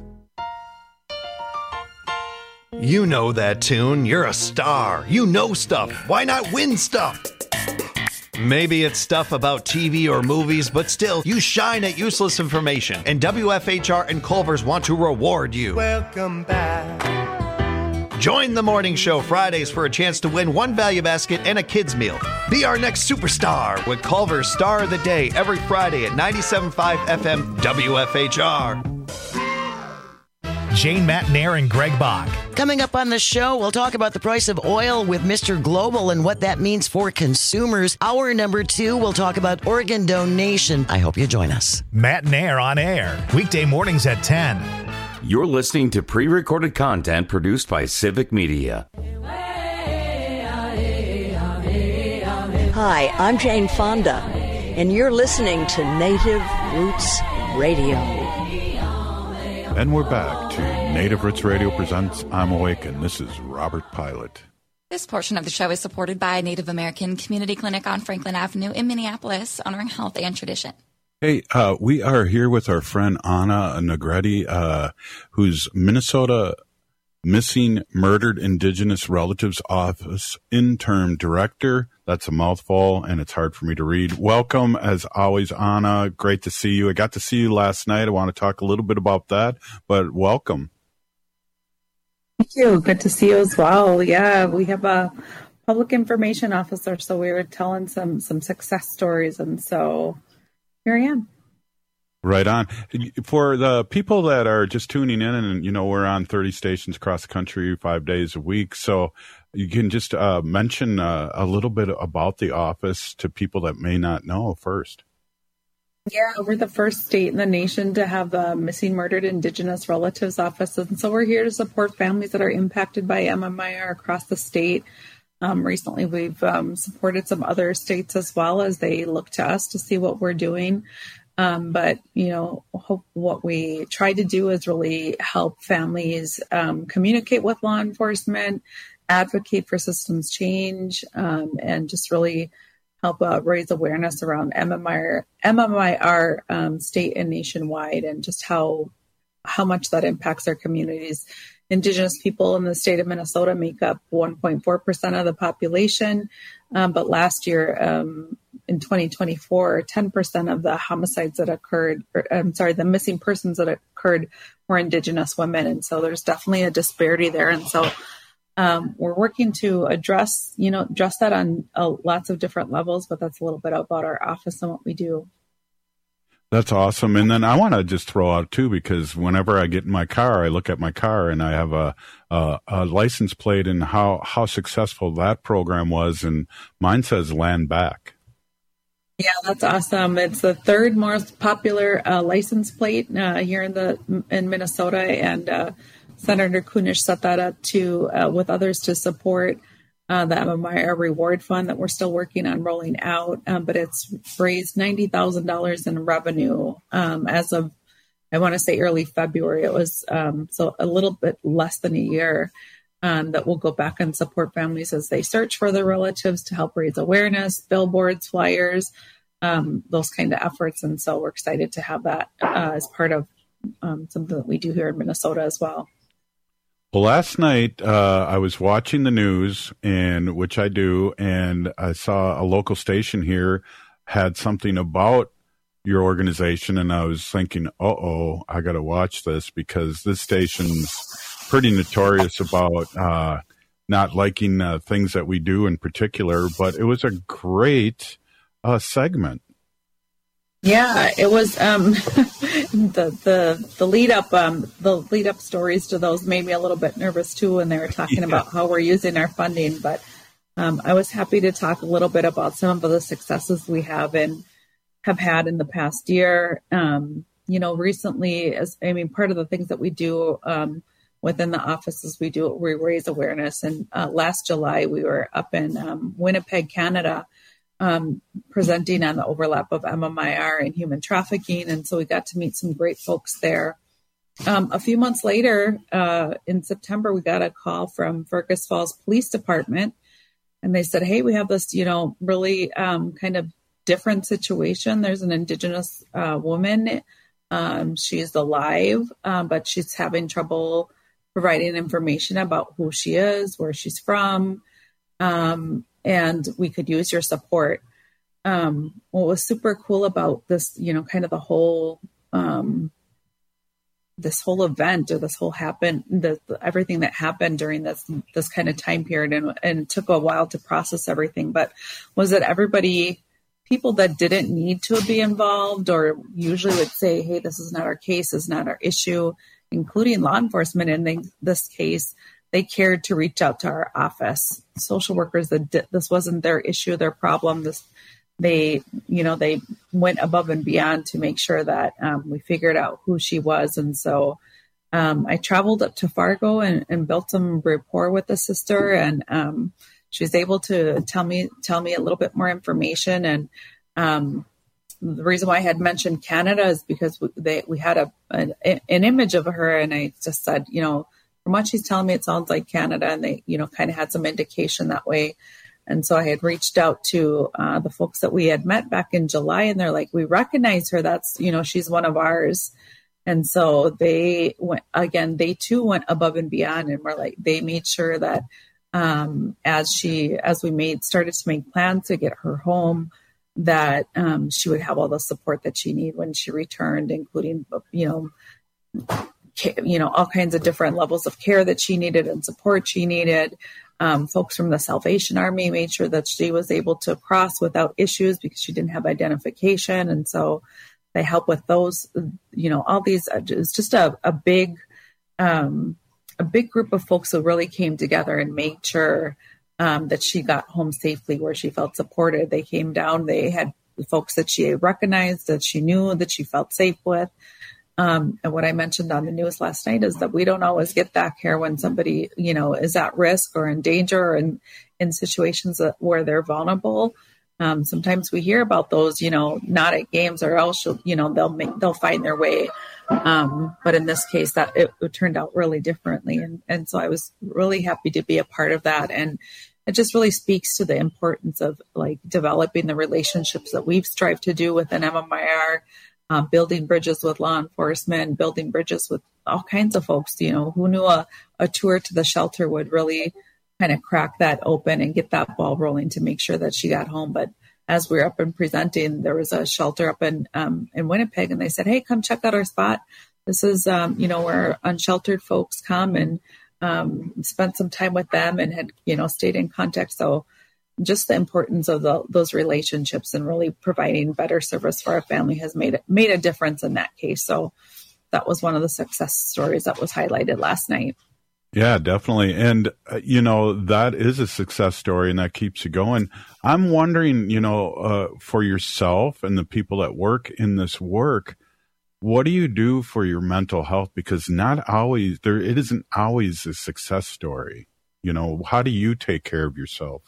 You know that tune. You're a star. You know stuff. Why not win stuff? Maybe it's stuff about T V or movies, but still, you shine at useless information. And W F H R and Culver's want to reward you. Welcome back. Join the morning show Fridays for a chance to win one value basket and a kids meal. Be our next superstar with Culver's Star of the Day every Friday at ninety-seven point five F M W F H R. Jane Matnair and Greg Bach. Coming up on the show, we'll talk about the price of oil with Mister Global and what that means for consumers. Hour number two, we'll talk about organ donation. I hope you join us. Matnair on air, weekday mornings at ten. You're listening to pre-recorded content produced by Civic Media. Hi, I'm Jane Fonda, and you're listening to Native Roots Radio. And we're back to Native Roots Radio presents I'm Awake, and this is Robert Pilot. This portion of the show is supported by Native American Community Clinic on Franklin Avenue in Minneapolis, honoring health and tradition. Hey, uh, we are here with our friend Anna Negretti, uh, who's Minnesota Missing Murdered Indigenous Relatives Office Interim Director. That's a mouthful, and it's hard for me to read. Welcome, as always, Anna. Great to see you. I got to see you last night. I want to talk a little bit about that, but welcome. Thank you. Good to see you as well. Yeah, we have a public information officer, so we were telling some some success stories, and so here I am. Right on. For the people that are just tuning in, and, you know, we're on thirty stations across the country, five days a week. So you can just uh, mention uh, a little bit about the office to people that may not know first. Yeah, we're the first state in the nation to have a missing murdered Indigenous relatives office. And so we're here to support families that are impacted by M M I R across the state. Um, recently, we've um, supported some other states as well as they look to us to see what we're doing. Um, but, you know, hope what we try to do is really help families um, communicate with law enforcement, advocate for systems change, um, and just really help uh, raise awareness around M M I R, M M I R um, state and nationwide, and just how how much that impacts our communities. Indigenous people in the state of Minnesota make up one point four percent of the population, um, but last year, um, in twenty twenty-four, ten percent of the homicides that occurred, or, I'm sorry, the missing persons that occurred were Indigenous women, and so there's definitely a disparity there, and so um, we're working to address, you know, address that on uh, lots of different levels, but that's a little bit about our office and what we do. That's awesome. And then I want to just throw out too, because whenever I get in my car, I look at my car and I have a, a, a license plate and how, how successful that program was. And mine says Land Back. Yeah, that's awesome. It's the third most popular uh, license plate uh, here in the in Minnesota. And uh, Senator Kunish set that up to uh, with others to support Uh, the M M I R Reward Fund that we're still working on rolling out, um, but it's raised ninety thousand dollars in revenue um, as of, I want to say, early February. It was um, so a little bit less than a year um, that will go back and support families as they search for their relatives to help raise awareness, billboards, flyers, um, those kind of efforts. And so we're excited to have that uh, as part of um, something that we do here in Minnesota as well. Well, last night uh, I was watching the news, and which I do, and I saw a local station here had something about your organization, and I was thinking, uh-oh, I got to watch this, because this station's pretty notorious about uh, not liking uh, things that we do in particular, but it was a great uh, segment. Yeah, it was um, the the the lead up um, the lead up stories to those made me a little bit nervous too when they were talking yeah. about how we're using our funding. But um, I was happy to talk a little bit about some of the successes we have and have had in the past year. Um, you know, recently, as I mean, part of the things that we do um, within the office is we do we raise awareness. And uh, last July we were up in um, Winnipeg, Canada. Um, presenting on the overlap of M M I R and human trafficking. And so we got to meet some great folks there. Um, a few months later, uh, in September, we got a call from Fergus Falls Police Department. And they said, hey, we have this, you know, really um, kind of different situation. There's an Indigenous uh, woman. Um, she's alive, um, but she's having trouble providing information about who she is, where she's from. Um, and we could use your support. Um, what was super cool about this, you know, kind of the whole, um, this whole event or this whole happen, the, the everything that happened during this, this kind of time period, and, and it took a while to process everything, but was that everybody, people that didn't need to be involved or usually would say, hey, this is not our case, this is not our issue, including law enforcement in the, this case, they cared to reach out to our office. Social workers that did, this wasn't their issue, their problem. This, they, you know, they went above and beyond to make sure that um, we figured out who she was. And so um, I traveled up to Fargo and, and built some rapport with the sister, and um, she was able to tell me tell me a little bit more information. And um, the reason why I had mentioned Canada is because we, they, we had a an, an image of her, and I just said, you know, from what she's telling me, it sounds like Canada, and they, you know, kind of had some indication that way. And so I had reached out to uh, the folks that we had met back in July, and they're like, we recognize her. That's, you know, she's one of ours. And so they went, again, they too went above and beyond, and were like, they made sure that um, as she, as we made, started to make plans to get her home, that um, she would have all the support that she needed when she returned, including, you know, you know, all kinds of different levels of care that she needed and support she needed. Um, folks from the Salvation Army made sure that she was able to cross without issues because she didn't have identification. And so they help with those, you know, all these, it's just a, a big, um, a big group of folks who really came together and made sure um, that she got home safely, where she felt supported. They came down, they had folks that she recognized, that she knew, that she felt safe with. Um, and what I mentioned on the news last night is that we don't always get that care when somebody, you know, is at risk or in danger or in, in situations that, where they're vulnerable. Um, sometimes we hear about those, you know, not at games, or else, you know, they'll make, they'll find their way. Um, but in this case, that it, it turned out really differently. And, and so I was really happy to be a part of that. And it just really speaks to the importance of like developing the relationships that we've strived to do within M M I R. Uh, building bridges with law enforcement, building bridges with all kinds of folks, you know, who knew a, a tour to the shelter would really kind of crack that open and get that ball rolling to make sure that she got home. But as we were up and presenting, there was a shelter up in, um, in Winnipeg, and they said, hey, come check out our spot. This is, um, you know, where unsheltered folks come, and um, spent some time with them and had, you know, stayed in contact. So just the importance of the, those relationships and really providing better service for our family has made it, made a difference in that case. So that was one of the success stories that was highlighted last night. Yeah, definitely. And, uh, you know, that is a success story, and that keeps you going. I'm wondering, you know, uh, for yourself and the people that work in this work, what do you do for your mental health? Because not always there, it isn't always a success story. You know, how do you take care of yourself?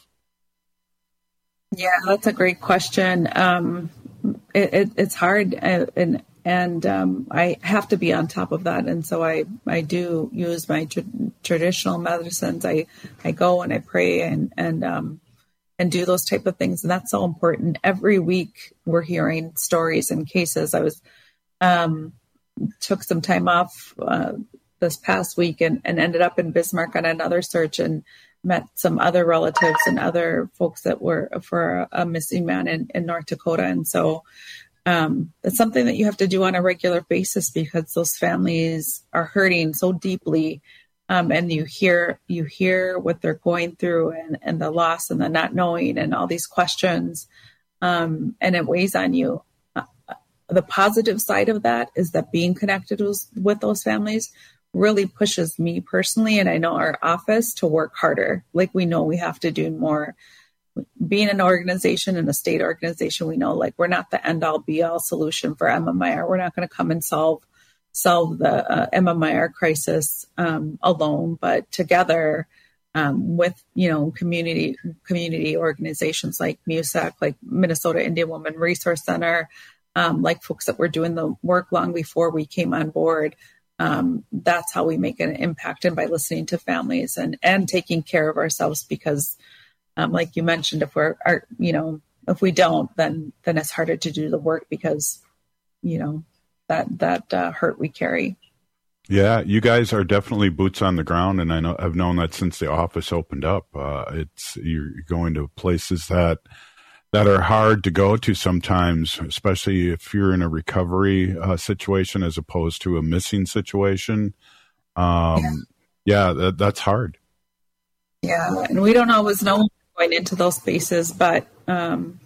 Yeah, that's a great question. Um, it, it, it's hard, and and, and um, I have to be on top of that. And so I, I do use my tra- traditional medicines. I, I go and I pray and and um, and do those type of things, and that's so important. Every week we're hearing stories and cases. I was um, took some time off uh, this past week and, and ended up in Bismarck on another search, and met some other relatives and other folks that were for a missing man in, in North Dakota. And so um, it's something that you have to do on a regular basis, because those families are hurting so deeply. Um, and you hear, you hear what they're going through, and, and the loss and the not knowing and all these questions. Um, and it weighs on you. Uh, the positive side of that is that being connected with, with those families really pushes me personally, and I know our office, to work harder. Like, we know we have to do more. Being an organization and a state organization, we know, like, we're not the end all be all solution for M M I R. We're not going to come and solve solve the uh, M M I R crisis um, alone, but together um, with, you know, community community organizations like M U S A C, like Minnesota Indian Women Resource Center, um, like folks that were doing the work long before we came on board. Um, that's how we make an impact, and by listening to families and, and taking care of ourselves, because um, like you mentioned, if we're, are, you know, if we don't, then, then it's harder to do the work, because, you know, that, that uh, hurt we carry. Yeah, you guys are definitely boots on the ground, and I know I've known that since the office opened up. Uh, it's you're going to places that that are hard to go to sometimes, especially if you're in a recovery uh, situation as opposed to a missing situation. Um, yeah, yeah that, that's hard. Yeah, and we don't always know going into those spaces, but um,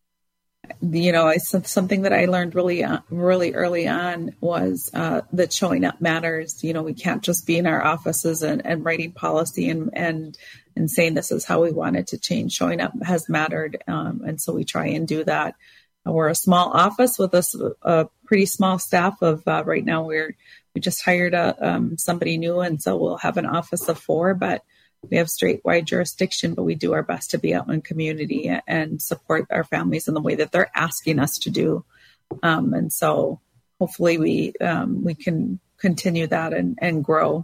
you know, it's something that I learned really, uh, really early on was uh, that showing up matters. You know, we can't just be in our offices and, and writing policy and and and saying this is how we want it to change. Showing up has mattered, um, and so we try and do that. We're a small office with a, a pretty small staff of uh, right now. We're we just hired a, um, somebody new, and so we'll have an office of four, but we have statewide jurisdiction, but we do our best to be out in community and support our families in the way that they're asking us to do. Um, and so hopefully we um, we can continue that and, and grow.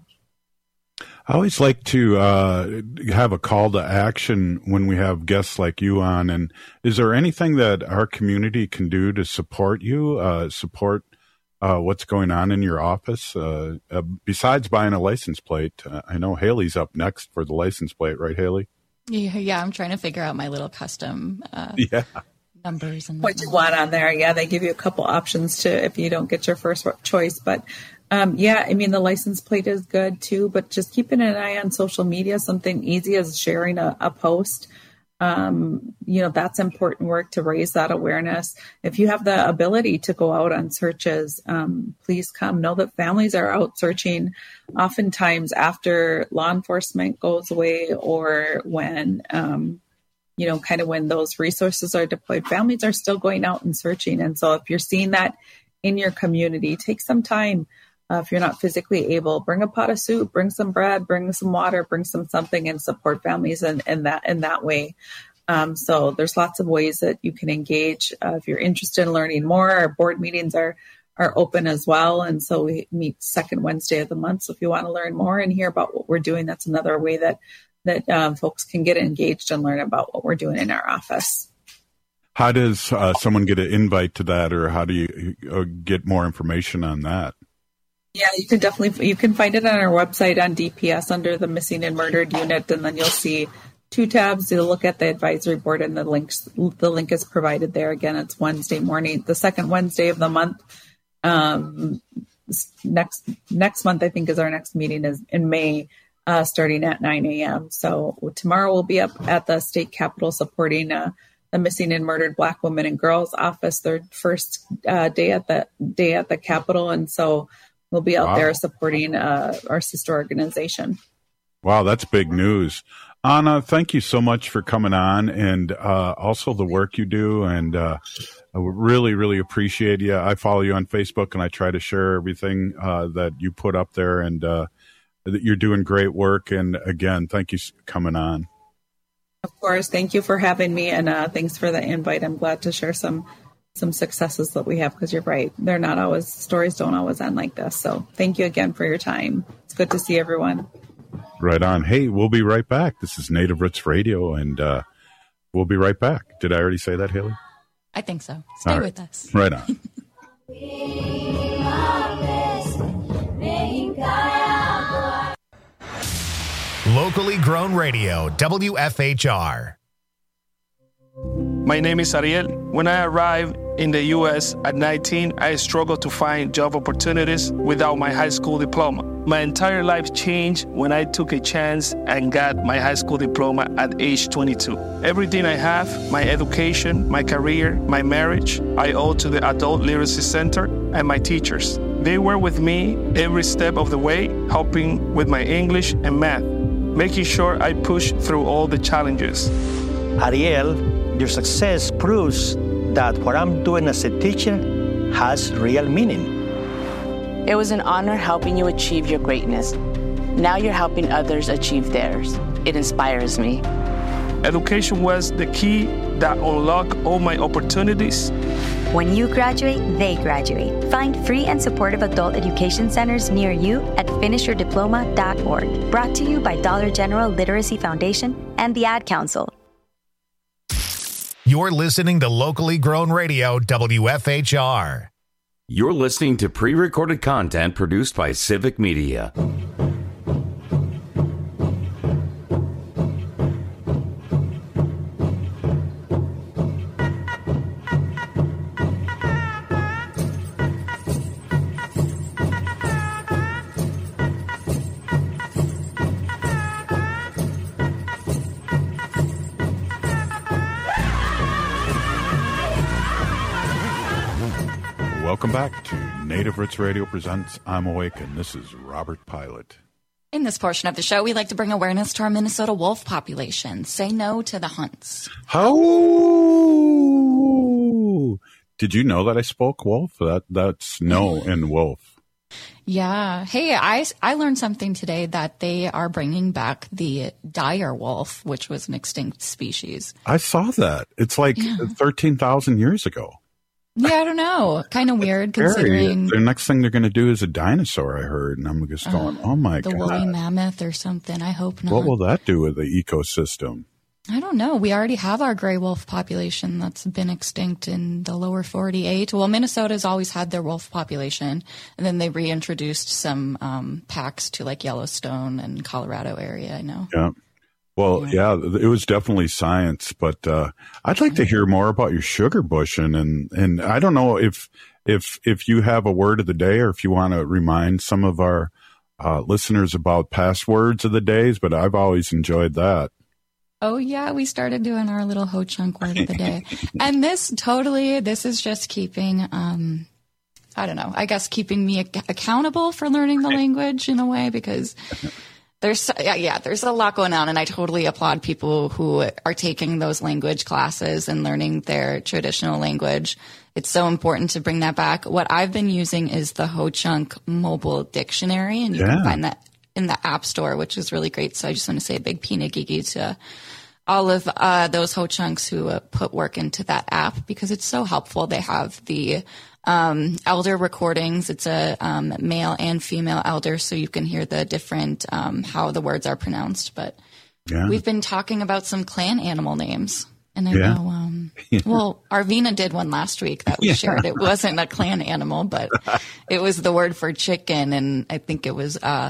I always like to uh, have a call to action when we have guests like you on. And is there anything that our community can do to support you, uh, support uh, what's going on in your office? Uh, uh, besides buying a license plate, uh, I know Haley's up next for the license plate, right, Haley? Yeah, yeah. I'm trying to figure out my little custom uh, yeah. numbers and what you want on there. Yeah, they give you a couple options to if you don't get your first choice, but. Um, yeah, I mean, the license plate is good too, but just keeping an eye on social media, something easy as sharing a, a post. Um, you know, that's important work to raise that awareness. If you have the ability to go out on searches, um, please come. Know that families are out searching oftentimes after law enforcement goes away or when, um, you know, kind of when those resources are deployed, families are still going out and searching. And so if you're seeing that in your community, take some time. Uh, if you're not physically able, bring a pot of soup, bring some bread, bring some water, bring some something and support families in, in that in that way. Um, so there's lots of ways that you can engage. Uh, if you're interested in learning more, our board meetings are are open as well. And so we meet second Wednesday of the month. So if you want to learn more and hear about what we're doing, that's another way that, that um, folks can get engaged and learn about what we're doing in our office. How does uh, someone get an invite to that, or how do you uh, get more information on that? Yeah, you can definitely, you can find it on our website on D P S under the Missing and Murdered Unit, and then you'll see two tabs. You'll look at the advisory board, and the links, the link is provided there. Again, it's Wednesday morning, the second Wednesday of the month. Um, next next month, I think, is our next meeting is in May, uh, starting at nine a.m. So tomorrow we'll be up at the state capitol supporting uh, the Missing and Murdered Black Women and Girls office, their first uh, day at the day at the Capitol, and so. We'll be out wow. there supporting uh, our sister organization. Wow, that's big news. Anna, thank you so much for coming on, and uh, also the work you do. And uh, I really, really appreciate you. I follow you on Facebook, and I try to share everything uh, that you put up there. And uh, that you're doing great work. And again, thank you for coming on. Of course, thank you for having me, and uh, thanks for the invite. I'm glad to share some. some successes that we have, because you're right. They're not always, stories don't always end like this. So thank you again for your time. It's good to see everyone. Right on. Hey, we'll be right back. This is Native Roots Radio, and uh, we'll be right back. Did I already say that, Haley? I think so. Stay right. with us. Right on. Locally grown radio, W F H R. My name is Ariel. When I arrived in the U S at nineteen, I struggled to find job opportunities without my high school diploma. My entire life changed when I took a chance and got my high school diploma at age twenty-two. Everything I have, my education, my career, my marriage, I owe to the Adult Literacy Center and my teachers. They were with me every step of the way, helping with my English and math, making sure I pushed through all the challenges. Ariel, your success proves that what I'm doing as a teacher has real meaning. It was an honor helping you achieve your greatness. Now you're helping others achieve theirs. It inspires me. Education was the key that unlocked all my opportunities. When you graduate, they graduate. Find free and supportive adult education centers near you at finish your diploma dot org. Brought to you by Dollar General Literacy Foundation and the Ad Council. You're listening to Locally Grown Radio, W F H R. You're listening to pre-recorded content produced by Civic Media. Welcome back to Native Roots Radio presents I'm Awake, and this is Robert Pilot. In this portion of the show, we like to bring awareness to our Minnesota wolf population. Say no to the hunts. How? Did you know that I spoke wolf? That That's no in wolf. Yeah. Hey, I, I learned something today that they are bringing back the dire wolf, which was an extinct species. I saw that. It's like yeah. thirteen thousand years ago. Yeah, I don't know. Kind of weird considering. The next thing they're going to do is a dinosaur, I heard. And I'm just going, uh, oh my the God. The woolly mammoth or something. I hope not. What will that do with the ecosystem? I don't know. We already have our gray wolf population that's been extinct in the lower forty-eight. Well, Minnesota's always had their wolf population, and then they reintroduced some um, packs to like Yellowstone and Colorado area, I know. Yeah. Well, yeah, yeah it was definitely science, but uh, I'd like to hear more about your sugar bushing, and, and I don't know if if if you have a word of the day or if you want to remind some of our uh, listeners about past words of the days, but I've always enjoyed that. Oh, yeah, we started doing our little Ho Chunk word of the day. And this totally, this is just keeping, um, I don't know, I guess keeping me ac- accountable for learning the language in a way, because there's, yeah, yeah, there's a lot going on. And I totally applaud people who are taking those language classes and learning their traditional language. It's so important to bring that back. What I've been using is the Ho Chunk mobile dictionary, and you yeah. can find that in the App Store, which is really great. So I just want to say a big pinagigi to all of uh, those Ho Chunks who uh, put work into that app, because it's so helpful. They have the um, elder recordings. It's a um, male and female elder, so you can hear the different um, how the words are pronounced. But yeah. we've been talking about some clan animal names. And I yeah. know, um, yeah. well, Arvina did one last week that we yeah. shared. It wasn't a clan animal, but it was the word for chicken. And I think it was uh,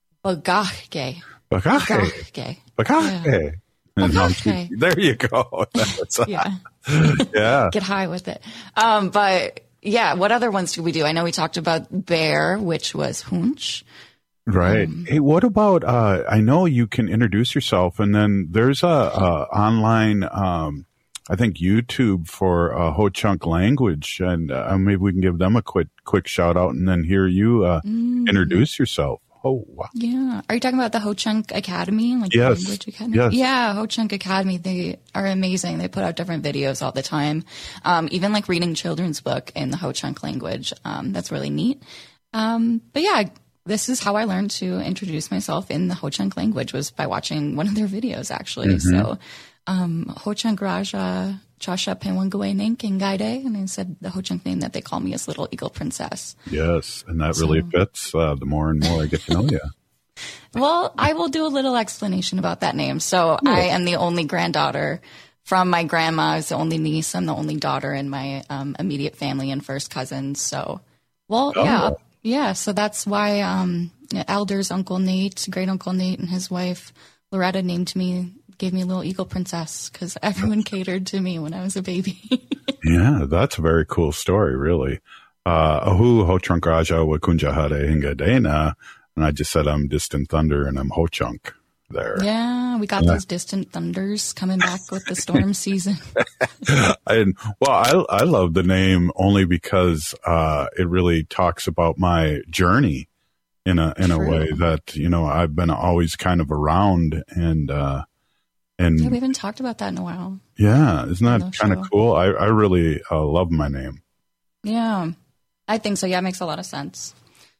bagahge. Bagahge. Bagahge. Bagahge. There you go. yeah. yeah. Get high with it. Um, but yeah, what other ones did we do? I know we talked about bear, which was hunch. Right. Um, hey, what about, uh, I know you can introduce yourself, and then there's a, a online, um, I think YouTube for uh, Ho Chunk language, and uh, maybe we can give them a quick, quick shout out and then hear you uh, mm. introduce yourself. Oh, wow. Yeah. Are you talking about the Ho Chunk Academy? Like yes. the language academy? Yes. Yeah. Ho Chunk Academy. They are amazing. They put out different videos all the time. Um, even like reading children's book in the Ho Chunk language. Um, that's really neat. Um, but yeah, this is how I learned to introduce myself in the Ho Chunk language, was by watching one of their videos, actually. Mm-hmm. So, um, Ho Chunk Raja Chasha Penwangwe Nanking Gaide, and I said the Ho Chunk name that they call me is Little Eagle Princess. Yes, and that really so, fits uh, the more and more I get to know you. Well, I will do a little explanation about that name. So yeah. I am the only granddaughter from my grandma. I was the only niece. I'm the only daughter in my um, immediate family and first cousins. So, well, oh. yeah. Yeah, so that's why um, elders, Uncle Nate, great Uncle Nate, and his wife Loretta named me, gave me Little Eagle Princess, because everyone catered to me when I was a baby. Yeah, that's a very cool story, really. Uh, Ahu Ho Chunk Raja Wakunja Hare Hingadena, and I just said I'm Distant Thunder and I'm Ho Chunk there. Yeah, we got yeah. those distant thunders coming back with the storm season. and well, I I love the name only because uh, it really talks about my journey in a in True. a way that, you know, I've been always kind of around, and uh, and yeah, we haven't talked about that in a while. Yeah, isn't that kind of cool? I I really uh, love my name. Yeah, I think so. Yeah, it makes a lot of sense.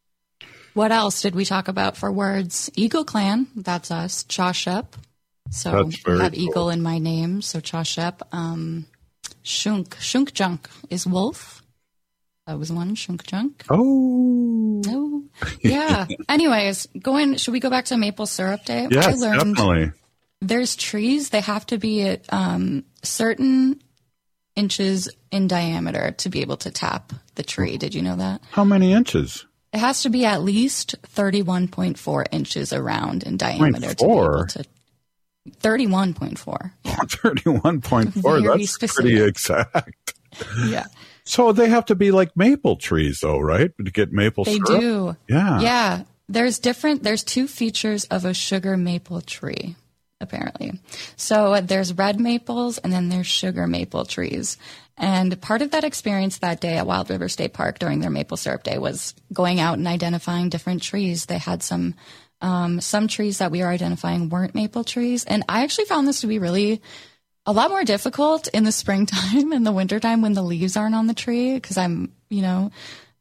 What else did we talk about for words? Eagle Clan, that's us. Chashep. So we have cool. Eagle in my name, so Chashep. Um, Shunk. Shunk Junk is wolf. That was one. Shunk Junk. Oh. Oh. Yeah. Anyways, going, should we go back to Maple Syrup Day? Yes, I learned definitely. There's trees, they have to be at um, certain inches in diameter to be able to tap the tree. Did you know that? How many inches? It has to be at least thirty-one point four inches around in diameter to be able to. thirty-one point four. Yeah. thirty-one point four. That's specific. Pretty exact. Yeah. So they have to be like maple trees, though, right? To get maple they syrup? They do. Yeah. Yeah. There's different, there's two features of a sugar maple tree, apparently. So there's red maples and then there's sugar maple trees. And part of that experience that day at Wild River State Park during their Maple Syrup Day was going out and identifying different trees. They had some um, some trees that we were identifying weren't maple trees. And I actually found this to be really a lot more difficult in the springtime and the wintertime when the leaves aren't on the tree, because I'm, you know,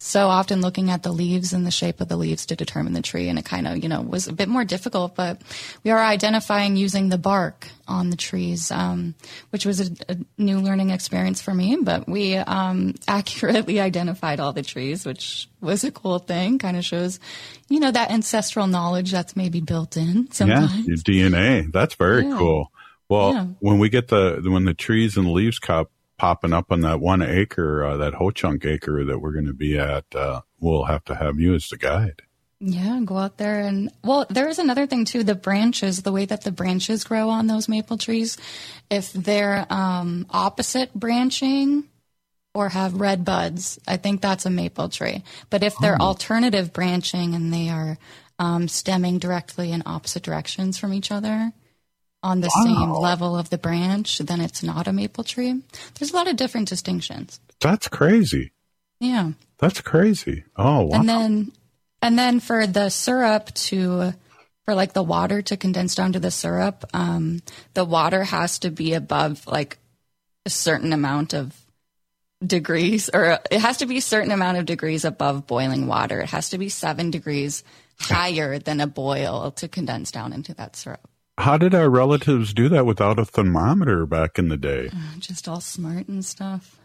so often looking at the leaves and the shape of the leaves to determine the tree, and it kind of, you know, was a bit more difficult, but we are identifying using the bark on the trees, um, which was a, a new learning experience for me, but we um, accurately identified all the trees, which was a cool thing. Kind of shows, you know, that ancestral knowledge that's maybe built in sometimes. Yeah, your D N A. That's very Yeah. cool. Well, Yeah. when we get the, when the trees and the leaves cop, popping up on that one acre, uh, that Ho Chunk acre that we're going to be at, uh, we'll have to have you as the guide. Yeah, go out there and, well, there's another thing too, the branches, the way that the branches grow on those maple trees, if they're um, opposite branching or have red buds, I think that's a maple tree. But if they're Oh. alternative branching and they are um, stemming directly in opposite directions from each other on the Wow. same level of the branch, then it's not a maple tree. There's a lot of different distinctions. That's crazy. Yeah. That's crazy. Oh, wow. And then, and then for the syrup to, for like the water to condense down to the syrup, um, the water has to be above like a certain amount of degrees, or it has to be a certain amount of degrees above boiling water. It has to be seven degrees higher than a boil to condense down into that syrup. How did our relatives do that without a thermometer back in the day? Just all smart and stuff.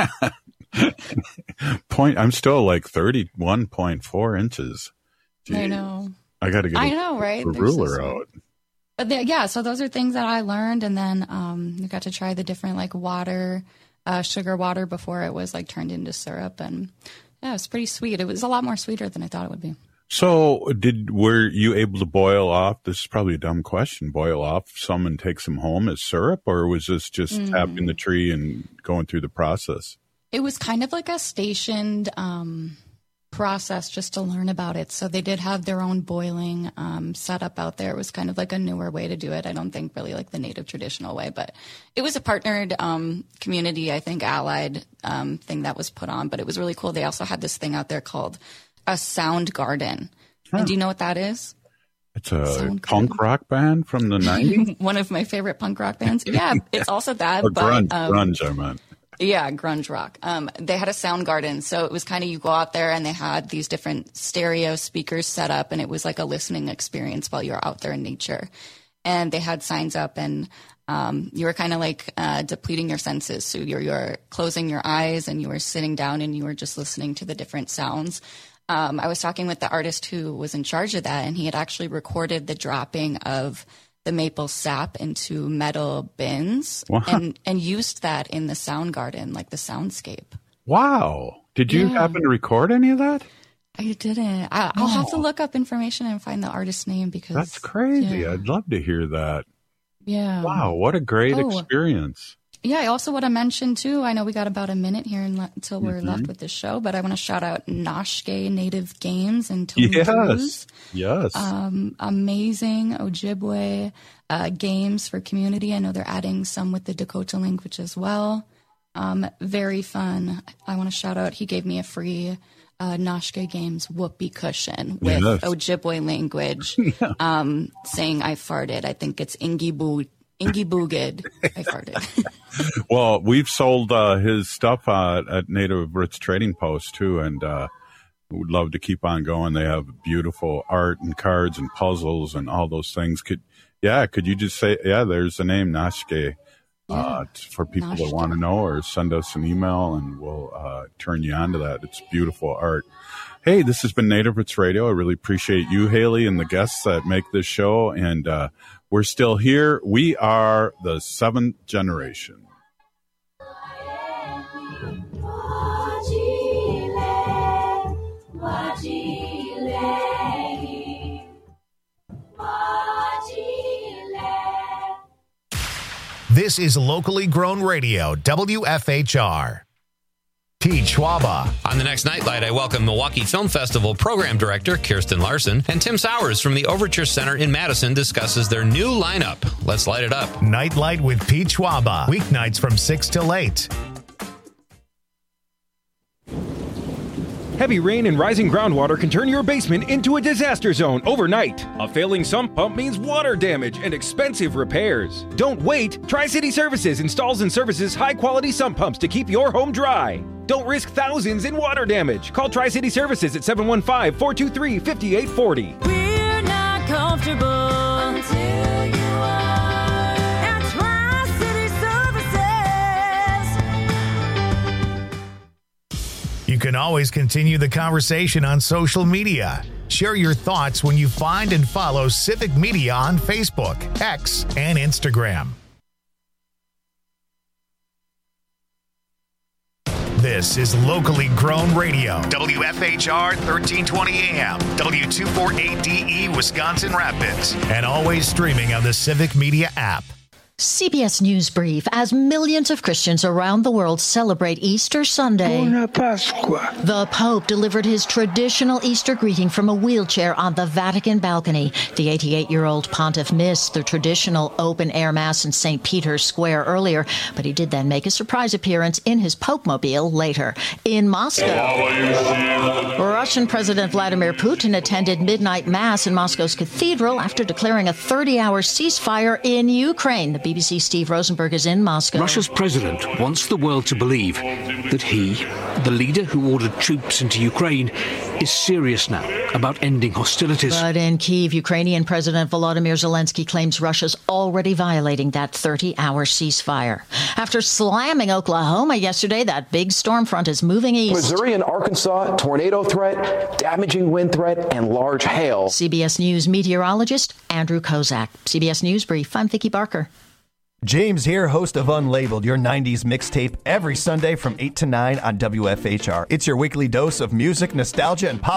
Point. I'm still like thirty-one point four inches. I Gee, know. I got to get I a, know, right? a They're ruler so smart. out. But they, yeah, so those are things that I learned, and then um, we got to try the different like water, uh, sugar water before it was like turned into syrup, and yeah, it was pretty sweet. It was a lot more sweeter than I thought it would be. So, did were you able to boil off? This is probably a dumb question. Boil off some and take some home as syrup, or was this just Mm. tapping the tree and going through the process? It was kind of like a stationed um, process just to learn about it. So they did have their own boiling um, setup out there. It was kind of like a newer way to do it. I don't think really like the native traditional way, but it was a partnered um, community, I think, allied um, thing that was put on. But it was really cool. They also had this thing out there called a sound garden. Huh. And do you know what that is? It's a Sound punk rock band from the nineties? One of my favorite punk rock bands. Yeah, it's also that. Or but, grunge, um, grunge, I meant. Yeah, grunge rock. Um, they had a sound garden. So it was kind of, you go out there and they had these different stereo speakers set up, and it was like a listening experience while you're out there in nature. And they had signs up, and um, you were kind of like uh, depleting your senses. So you're, you're closing your eyes and you were sitting down and you were just listening to the different sounds. Um, I was talking with the artist who was in charge of that, and he had actually recorded the dropping of the maple sap into metal bins Wow. and, and used that in the sound garden, like the soundscape. Wow. Did you Yeah. happen to record any of that? I didn't. I, I'll have to look up information and find the artist's name because That's crazy. Yeah. I'd love to hear that. yeah. Wow, what a great Oh. experience. Yeah, I also want to mention, too, I know we got about a minute here in, until we're Mhm. left with this show, but I want to shout out Noshke Native Games and Tony Yes. Drews. Yes. Um, amazing Ojibwe uh, games for community. I know they're adding some with the Dakota language as well. Um, very fun. I want to shout out, he gave me a free uh, Noshke Games whoopee cushion with Yes. Ojibwe language um, saying I farted. I think it's Ingibu. Ingy Boogid. I farted. Well, we've sold uh, his stuff uh, at Native Roots Trading Post, too, and uh, would love to keep on going. They have beautiful art and cards and puzzles and all those things. Could Yeah, could you just say, yeah, there's the name, Noshke, uh, t- for people that want to know, or send us an email and we'll uh, turn you on to that. It's beautiful art. Hey, this has been Native Roots Radio. I really appreciate you, Haley, and the guests that make this show, and uh, we're still here. We are the seventh generation. This is locally grown radio, W F H R. Pete Schwaba. On the next Nightlight, I welcome Milwaukee Film Festival Program Director Kirsten Larson, and Tim Sowers from the Overture Center in Madison discusses their new lineup. Let's light it up. Nightlight with Pete Schwaba. Weeknights from six till eight. Heavy rain and rising groundwater can turn your basement into a disaster zone overnight. A failing sump pump means water damage and expensive repairs. Don't wait. Tri-City Services installs and services high-quality sump pumps to keep your home dry. Don't risk thousands in water damage. Call Tri-City Services at seven one five, four two three, five eight four zero. We're not comfortable until you are at Tri-City Services. You can always continue the conversation on social media. Share your thoughts when you find and follow Civic Media on Facebook, X, and Instagram. This is locally grown radio. W F H R thirteen twenty A M, W two forty-eight D E, Wisconsin Rapids, and always streaming on the Civic Media app. C B S News Brief. As millions of Christians around the world celebrate Easter Sunday, Buona Pasqua. The Pope delivered his traditional Easter greeting from a wheelchair on the Vatican balcony. The eighty-eight-year-old pontiff missed the traditional open-air Mass in Saint Peter's Square earlier, but he did then make a surprise appearance in his Pope-mobile later. In Moscow, Russian President Vladimir Putin attended midnight Mass in Moscow's cathedral after declaring a thirty-hour ceasefire in Ukraine. The B B C's Steve Rosenberg is in Moscow. Russia's president wants the world to believe that he, the leader who ordered troops into Ukraine, is serious now about ending hostilities. But in Kyiv, Ukrainian President Volodymyr Zelensky claims Russia's already violating that thirty-hour ceasefire. After slamming Oklahoma yesterday, that big storm front is moving east. Missouri and Arkansas, tornado threat, damaging wind threat, and large hail. C B S News meteorologist Andrew Kozak. C B S News Brief, I'm Vicki Barker. James here, host of Unlabeled, your nineties mixtape, every Sunday from eight to nine on W F H R. It's your weekly dose of music, nostalgia, and pop